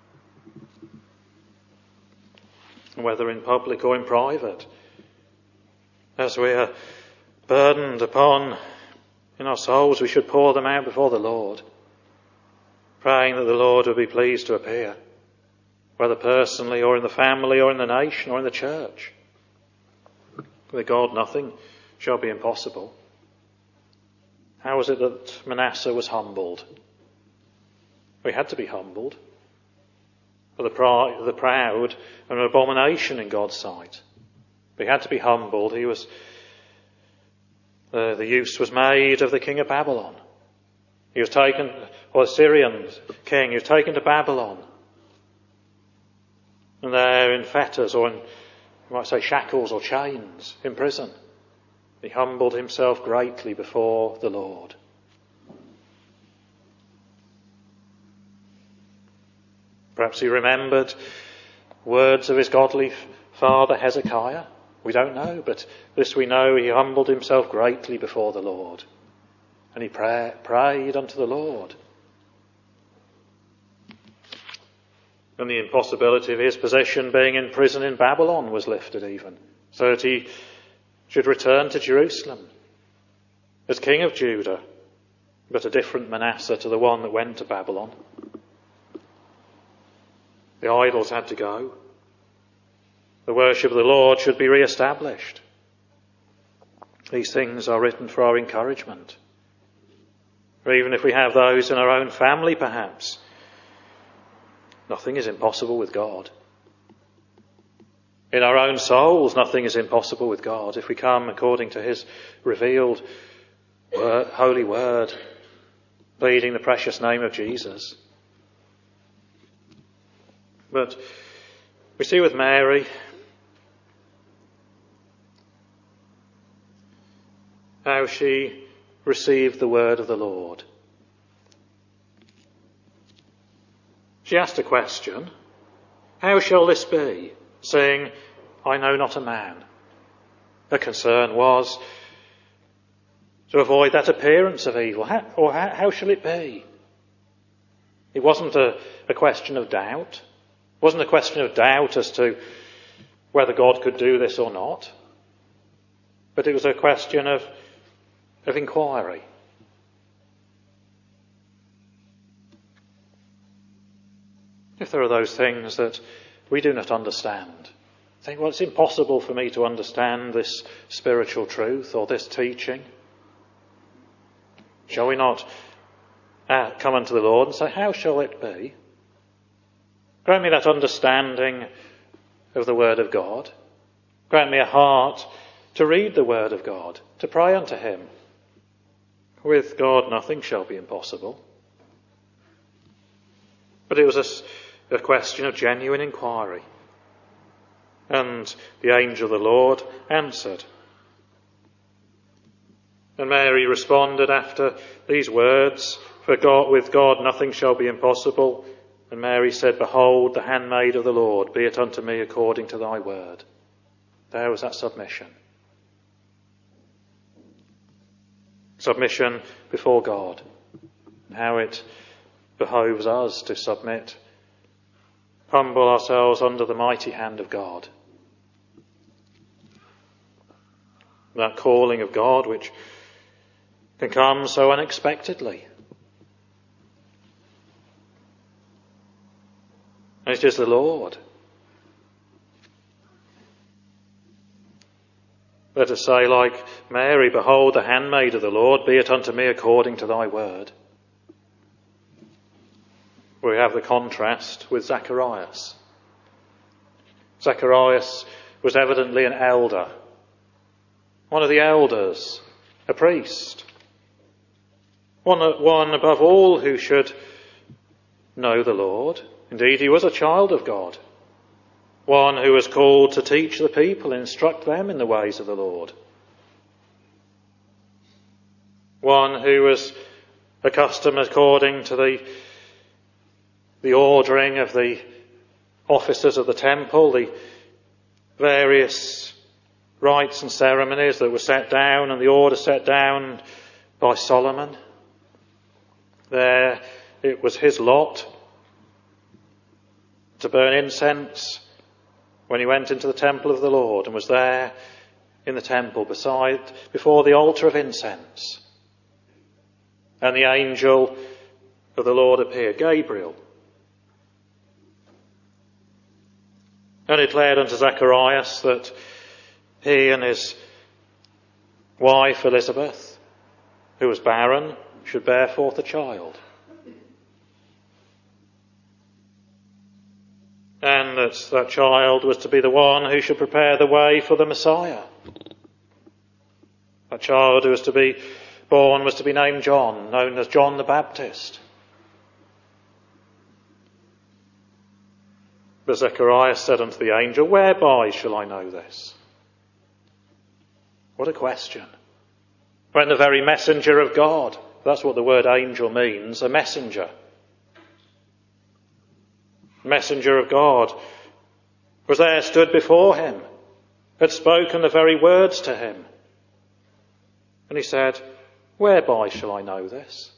And whether in public or in private, as we are burdened upon in our souls, we should pour them out before the Lord, praying that the Lord will be pleased to appear, whether personally or in the family or in the nation or in the church. With God nothing shall be impossible. How was it that Manasseh was humbled? He had to be humbled. For the proud and an abomination in God's sight. He had to be humbled. He was the use was made of the king of Babylon. He was taken, or the Syrian king, he was taken to Babylon. And there in fetters, or in, you might say, shackles or chains, in prison. He humbled himself greatly before the Lord. Perhaps he remembered words of his godly father Hezekiah. We don't know, but this we know, he humbled himself greatly before the Lord. And he prayed unto the Lord. And the impossibility of his position being in prison in Babylon was lifted even, so that he should return to Jerusalem as king of Judah, but a different Manasseh to the one that went to Babylon. The idols had to go. The worship of the Lord should be re-established. These things are written for our encouragement. Or even if we have those in our own family, perhaps, nothing is impossible with God. In our own souls, nothing is impossible with God if we come according to His revealed holy word, pleading the precious name of Jesus. But we see with Mary how she received the word of the Lord. She asked a question, how shall this be, saying, I know not a man? Her concern was to avoid that appearance of evil. How shall it be? It wasn't a question of doubt. It wasn't a question of doubt as to whether God could do this or not. But it was a question of inquiry. If there are those things that we do not understand, think, well, it's impossible for me to understand this spiritual truth or this teaching. Shall we not come unto the Lord and say, how shall it be? Grant me that understanding of the Word of God. Grant me a heart to read the Word of God, to pray unto Him. With God nothing shall be impossible. But it was a question of genuine inquiry. And the angel of the Lord answered. And Mary responded after these words, with God nothing shall be impossible. And Mary said, behold, the handmaid of the Lord, be it unto me according to thy word. There was that submission. Submission before God. And how it behoves us to submit, humble ourselves under the mighty hand of God. That calling of God which can come so unexpectedly. And it is the Lord. Let us say, like Mary, behold the handmaid of the Lord, be it unto me according to thy word. We have the contrast with Zacharias. Zacharias was evidently an elder, one of the elders, a priest, one above all who should know the Lord. Indeed, he was a child of God, one who was called to teach the people, instruct them in the ways of the Lord, one who was accustomed according to the ordering of the officers of the temple, the various rites and ceremonies that were set down and the order set down by Solomon. There it was his lot to burn incense when he went into the temple of the Lord and was there in the temple before the altar of incense. And the angel of the Lord appeared, Gabriel, and declared unto Zacharias that he and his wife Elizabeth, who was barren, should bear forth a child. And that child was to be the one who should prepare the way for the Messiah. That child who was to be born was to be named John, known as John the Baptist. But Zacharias said unto the angel, whereby shall I know this? What a question. When the very messenger of God, that's what the word angel means, a messenger. Messenger of God was there, stood before him, had spoken the very words to him. And he said, whereby shall I know this?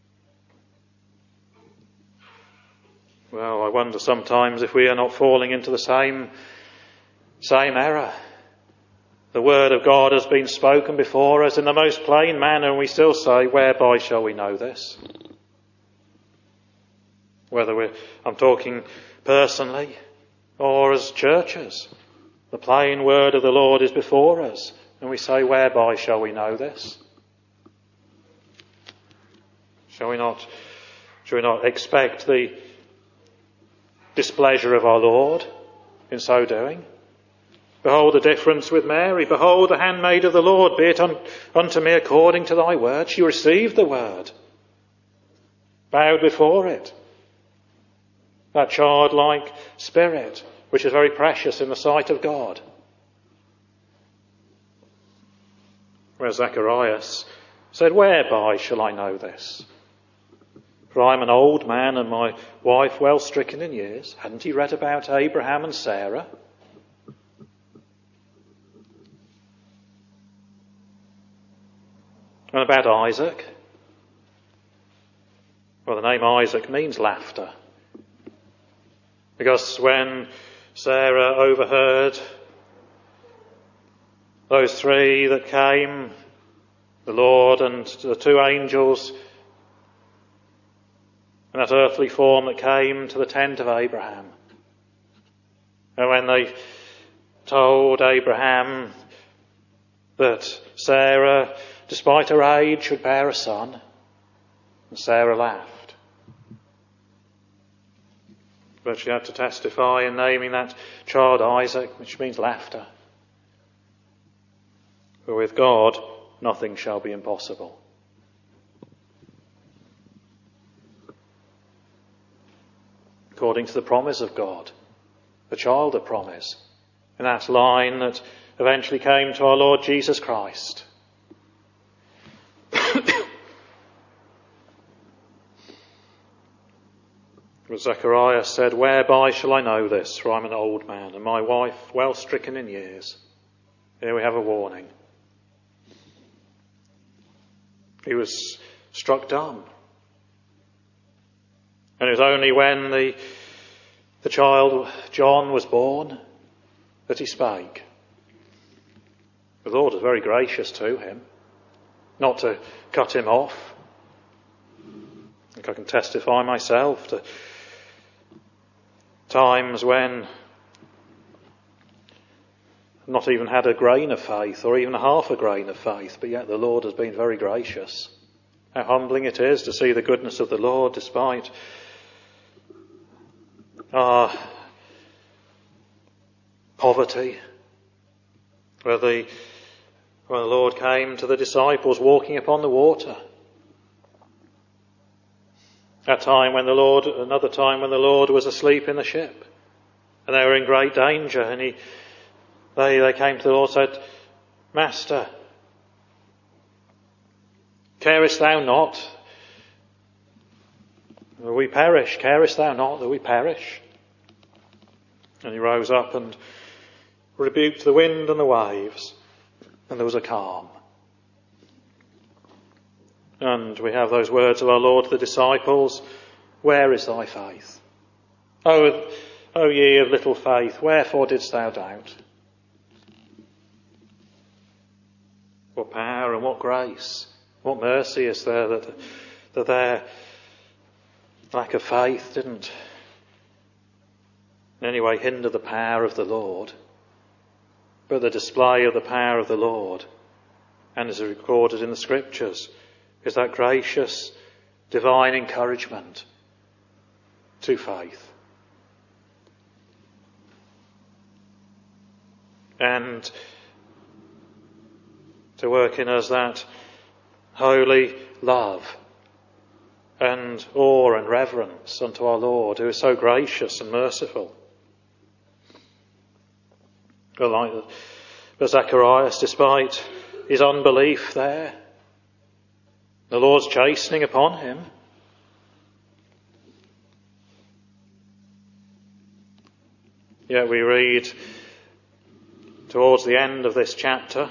Well, I wonder sometimes if we are not falling into the same error. The word of God has been spoken before us in the most plain manner, and we still say, whereby shall we know this? I'm talking personally or as churches. The plain word of the Lord is before us, and we say, whereby shall we know this? Shall we not expect the displeasure of our Lord in so doing? Behold the difference with Mary. Behold the handmaid of the Lord, be it unto me according to thy word. She received the word, bowed before it. That childlike spirit, which is very precious in the sight of God. Whereas Zacharias said, whereby shall I know this? For I am an old man and my wife well stricken in years. Hadn't he read about Abraham and Sarah? And about Isaac? Well, the name Isaac means laughter. Because when Sarah overheard those three that came, the Lord and the two angels, in that earthly form that came to the tent of Abraham, and when they told Abraham that Sarah, despite her age, should bear a son, and Sarah laughed. But she had to testify in naming that child Isaac, which means laughter. For with God, nothing shall be impossible. According to the promise of God, the child of promise, in that line that eventually came to our Lord Jesus Christ. But Zacharias said, whereby shall I know this? For I'm an old man, and my wife well stricken in years. Here we have a warning. He was struck dumb. And it was only when the child John was born that he spake. The Lord was very gracious to him, not to cut him off. I think I can testify myself to times when I've not even had a grain of faith or even half a grain of faith, but yet the Lord has been very gracious. How humbling it is to see the goodness of the Lord despite our poverty. Where the Lord came to the disciples walking upon the water. Another time when the Lord was asleep in the ship and they were in great danger, and they came to the Lord and said, Master, carest thou not that we perish? Carest thou not that we perish? And he rose up and rebuked the wind and the waves, and there was a calm. And we have those words of our Lord to the disciples, "Where is thy faith? O ye of little faith, wherefore didst thou doubt?" What power and what grace, what mercy is there that their lack of faith didn't in any way hinder the power of the Lord, but the display of the power of the Lord, and as recorded in the Scriptures, is that gracious, divine encouragement to faith. And to work in us that holy love and awe and reverence unto our Lord, who is so gracious and merciful. But Zacharias, despite his unbelief there, the Lord's chastening upon him, yet we read towards the end of this chapter,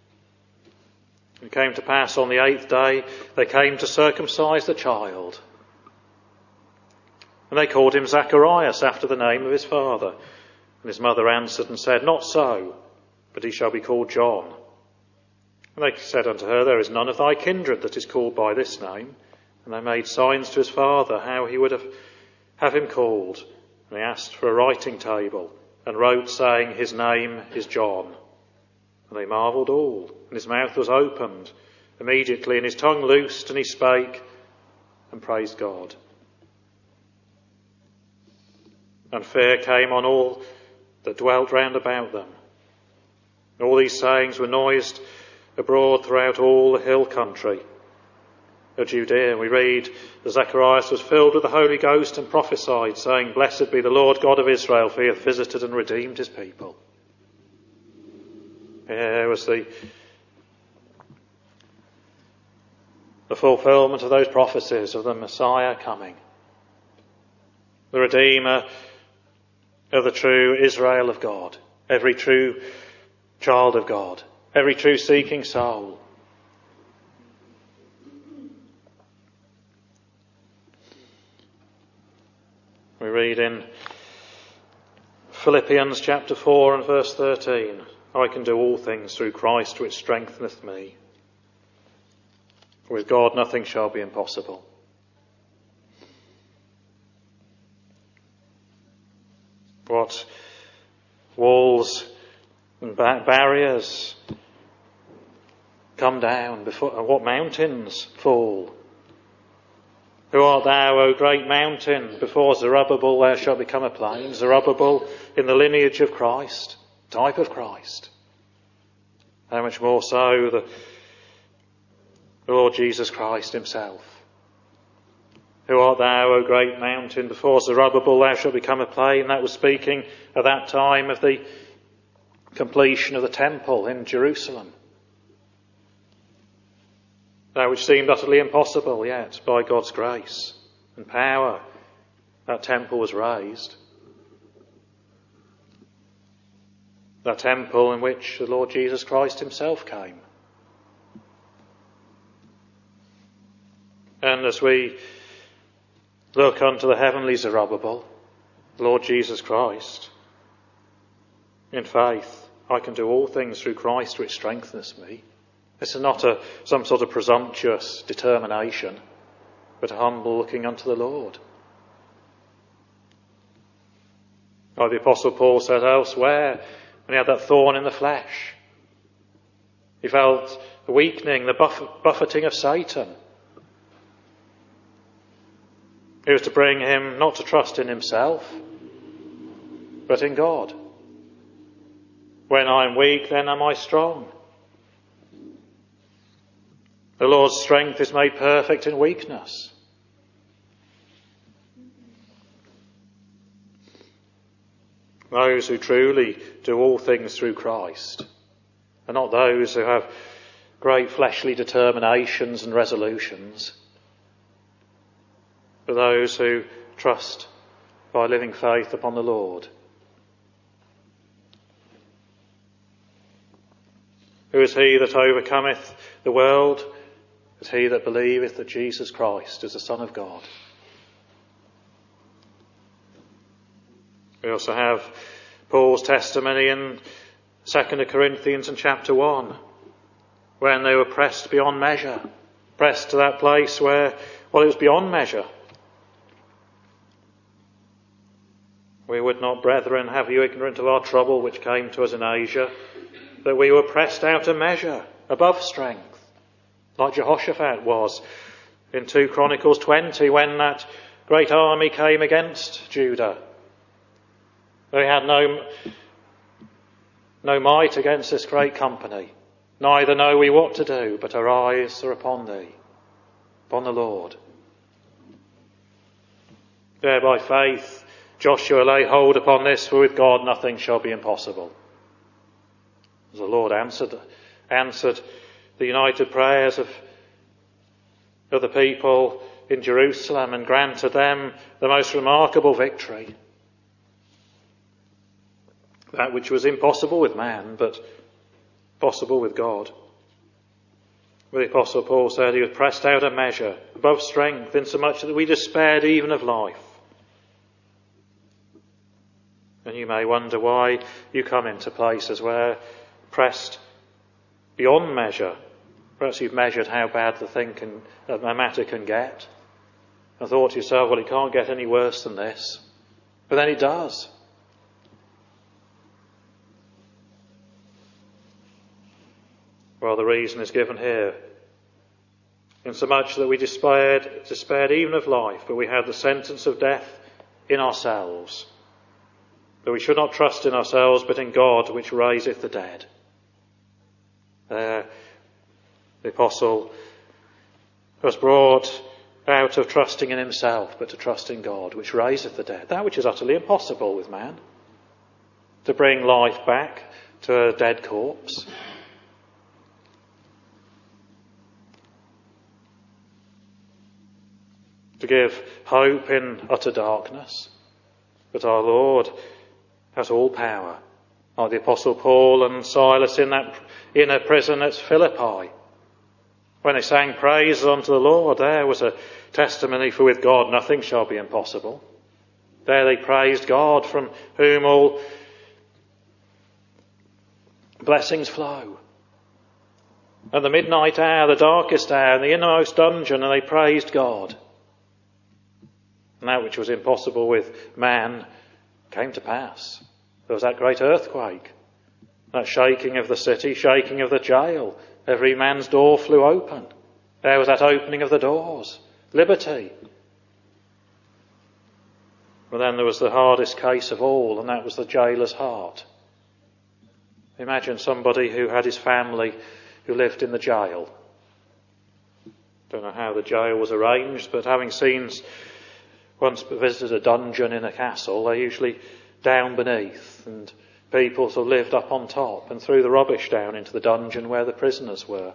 it came to pass on the 8th day, they came to circumcise the child. And they called him Zacharias, after the name of his father. And his mother answered and said, "Not so, but he shall be called John." And they said unto her, "There is none of thy kindred that is called by this name." And they made signs to his father how he would have him called. And he asked for a writing table, and wrote, saying, "His name is John." And they marvelled all, and his mouth was opened immediately, and his tongue loosed, and he spake and praised God. And fear came on all that dwelt round about them. And all these sayings were noised abroad throughout all the hill country of Judea. And we read that Zacharias was filled with the Holy Ghost and prophesied, saying, "Blessed be the Lord God of Israel, for he hath visited and redeemed his people." Here was the fulfilment of those prophecies of the Messiah coming, the Redeemer of the true Israel of God, every true child of God, every true seeking soul. We read in Philippians chapter 4 and verse 13, "I can do all things through Christ which strengtheneth me. With God nothing shall be impossible." What walls and barriers come down before, and what mountains fall. "Who art thou, O great mountain? Before Zerubbabel thou shalt become a plain." Zerubbabel in the lineage of Christ, type of Christ. How much more so the Lord Jesus Christ himself. "Who art thou, O great mountain? Before Zerubbabel thou shalt become a plain." That was speaking at that time of the completion of the temple in Jerusalem. That which seemed utterly impossible, yet by God's grace and power that temple was raised. That temple in which the Lord Jesus Christ himself came. And as we look unto the heavenly Zerubbabel, the Lord Jesus Christ, in faith, I can do all things through Christ which strengthens me. This is not some sort of presumptuous determination, but a humble looking unto the Lord. Like the Apostle Paul said elsewhere, when he had that thorn in the flesh, he felt the weakening, the buffeting of Satan. It was to bring him not to trust in himself, but in God. When I am weak, then am I strong. The Lord's strength is made perfect in weakness. Those who truly do all things through Christ are not those who have great fleshly determinations and resolutions, but those who trust by living faith upon the Lord Who is he that overcometh the world? But he that believeth that Jesus Christ is the Son of God. We also have Paul's testimony in 2 Corinthians and chapter 1, when they were pressed beyond measure, pressed to that place where, well, it was beyond measure. We would not, brethren, have you ignorant of our trouble which came to us in Asia, that we were pressed out of measure, above strength, like Jehoshaphat was in 2 Chronicles 20, when that great army came against Judah. They had no might against this great company. Neither know we what to do, but our eyes are upon thee, upon the Lord. There by faith Joshua lay hold upon this, for with God nothing shall be impossible. As the Lord answered the united prayers of the people in Jerusalem and granted them the most remarkable victory. That which was impossible with man, but possible with God. The Apostle Paul said he was pressed out of measure, above strength, insomuch that we despaired even of life. And you may wonder why you come into places where pressed beyond measure. Perhaps you've measured how bad the matter can get, and thought to yourself, well, it can't get any worse than this. But then it does. Well, the reason is given here. Insomuch that we despaired even of life, but we had the sentence of death in ourselves. That we should not trust in ourselves, but in God, which raiseth the dead. There, the apostle was brought out of trusting in himself, but to trust in God, which raiseth the dead. That which is utterly impossible with man. To bring life back to a dead corpse. To give hope in utter darkness. But our Lord has all power. Like the Apostle Paul and Silas in that inner prison at Philippi. When they sang praises unto the Lord, there was a testimony, for with God nothing shall be impossible. There they praised God, from whom all blessings flow. At the midnight hour, the darkest hour, in the innermost dungeon, and they praised God. And that which was impossible with man came to pass. There was that great earthquake, that shaking of the city, shaking of the jail. Every man's door flew open. There was that opening of the doors. Liberty. But then there was the hardest case of all, and that was the jailer's heart. Imagine somebody who had his family who lived in the jail. Don't know how the jail was arranged, but having once visited a dungeon in a castle, they're usually down beneath, and people sort of lived up on top and threw the rubbish down into the dungeon where the prisoners were.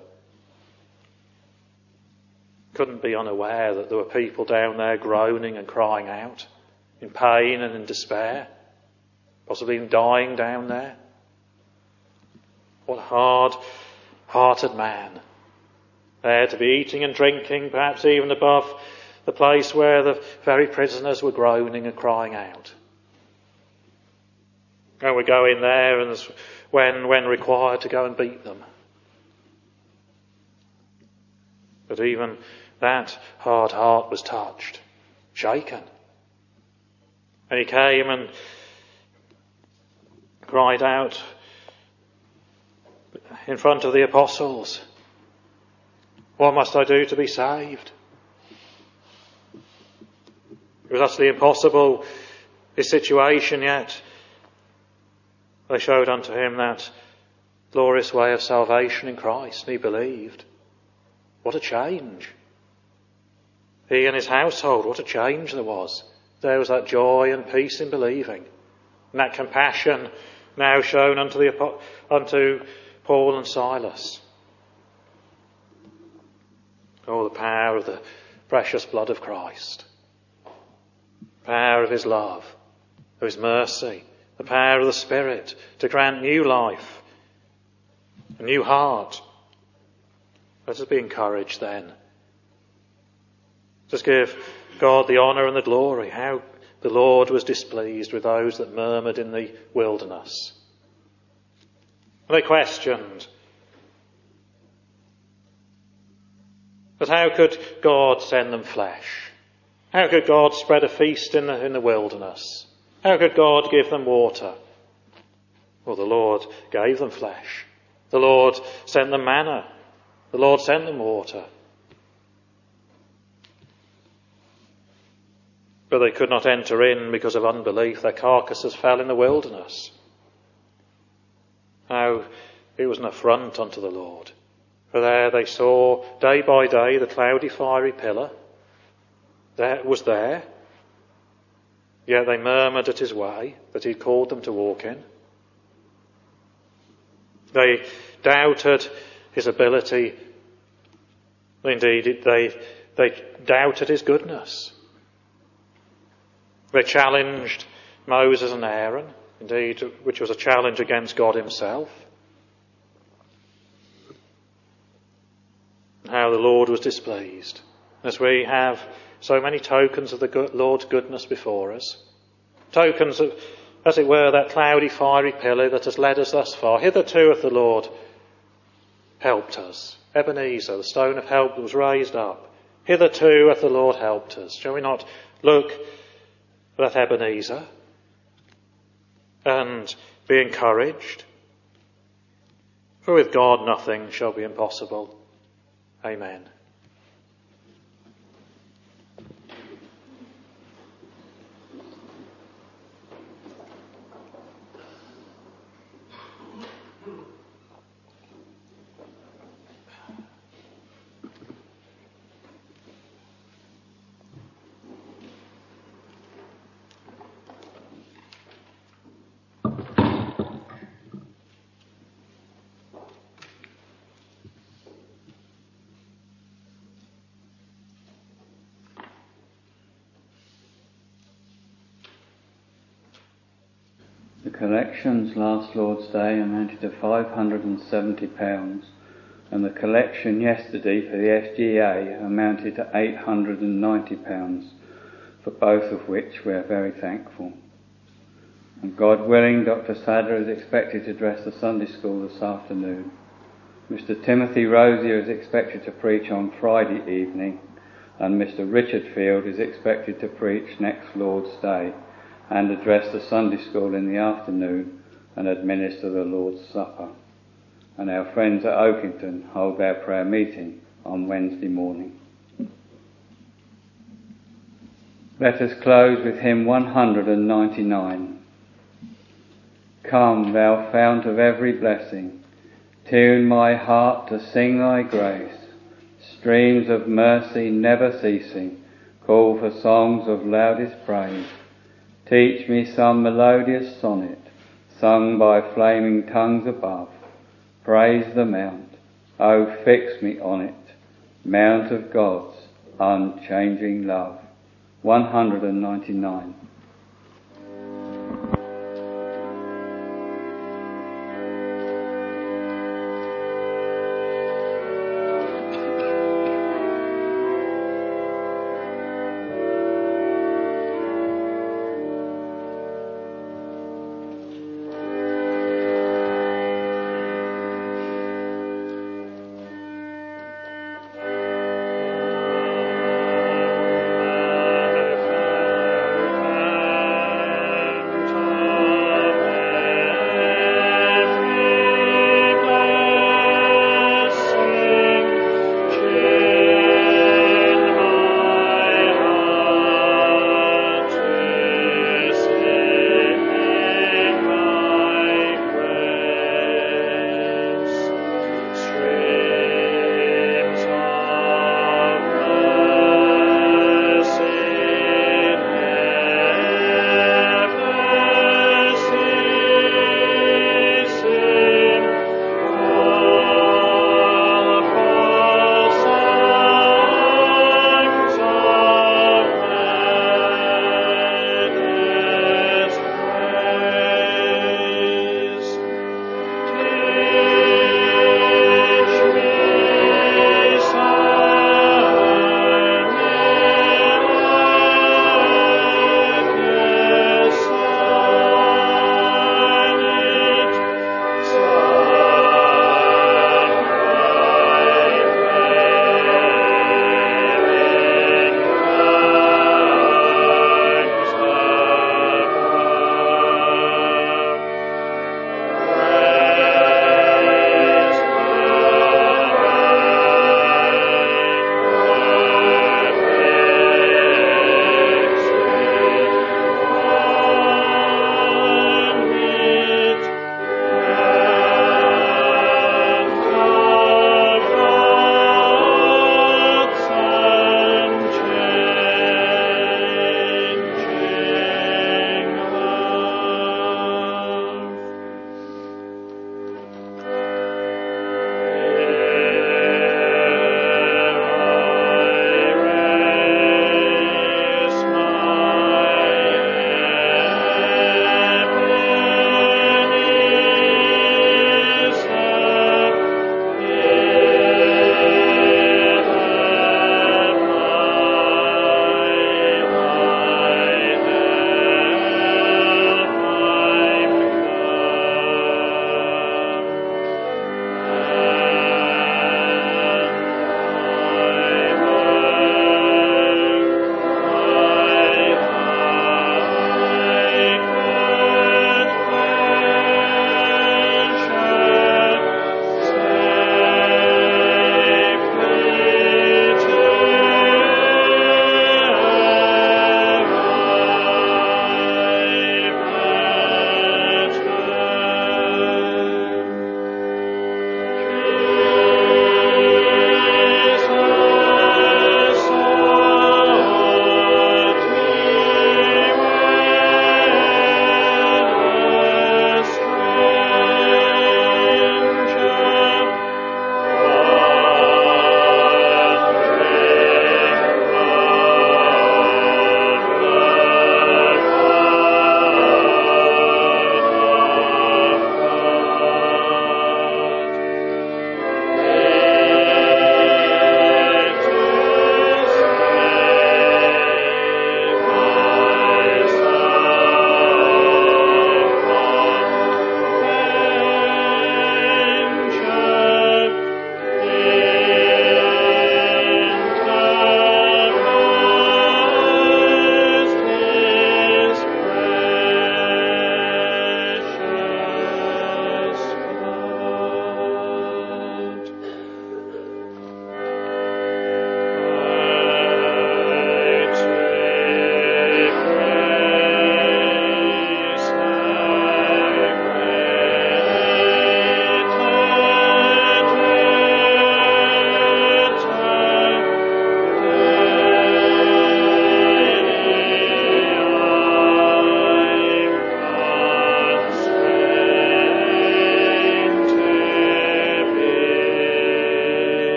Couldn't be unaware that there were people down there groaning and crying out in pain and in despair, possibly even dying down there. What a hard-hearted man. There to be eating and drinking, perhaps even above the place where the very prisoners were groaning and crying out. And we go in there and when required to go and beat them. But even that hard heart was touched, shaken. And he came and cried out in front of the apostles, "What must I do to be saved?" It was utterly impossible, his situation, yet they showed unto him that glorious way of salvation in Christ, and he believed. What a change. He and his household, what a change there was. There was that joy and peace in believing, and that compassion now shown unto Paul and Silas. Oh, the power of the precious blood of Christ. Power of his love, of his mercy, the power of the Spirit to grant new life a new heart. Let us be encouraged then. Let us give God the honour and the glory, how the Lord was displeased with those that murmured in the wilderness. They questioned, but how could God send them flesh? How could God spread a feast in the wilderness? How could God give them water? Well, the Lord gave them flesh. The Lord sent them manna. The Lord sent them water. But they could not enter in because of unbelief. Their carcasses fell in the wilderness. Now, it was an affront unto the Lord. For there they saw day by day the cloudy fiery pillar. There was there. Yet they murmured at his way that he'd called them to walk in. They doubted his ability. Indeed, they doubted his goodness. They challenged Moses and Aaron, indeed, which was a challenge against God himself. And how the Lord was displeased. As we have so many tokens of the Lord's goodness before us. Tokens of, as it were, that cloudy, fiery pillar that has led us thus far. Hitherto hath the Lord helped us. Ebenezer, the stone of help was raised up. Hitherto hath the Lord helped us. Shall we not look at Ebenezer and be encouraged? For with God nothing shall be impossible. Amen. The collections last Lord's Day amounted to £570, and the collection yesterday for the SGA amounted to £890, for both of which we are very thankful. And God willing, Dr. Sadler is expected to address the Sunday school this afternoon. Mr. Timothy Rosier is expected to preach on Friday evening, and Mr. Richard Field is expected to preach next Lord's Day and address the Sunday school in the afternoon and administer the Lord's Supper. And our friends at Oakington hold their prayer meeting on Wednesday morning. Let us close with hymn 199. Come, thou fount of every blessing, tune my heart to sing thy grace. Streams of mercy never ceasing, call for songs of loudest praise. Teach me some melodious sonnet, sung by flaming tongues above. Praise the mount, oh fix me on it, mount of God's unchanging love. 199.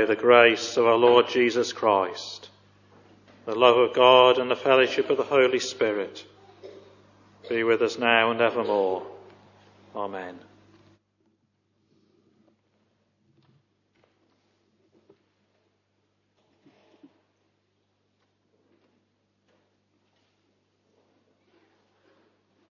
the grace of our Lord Jesus Christ, the love of God and the fellowship of the Holy Spirit be with us now and evermore. Amen.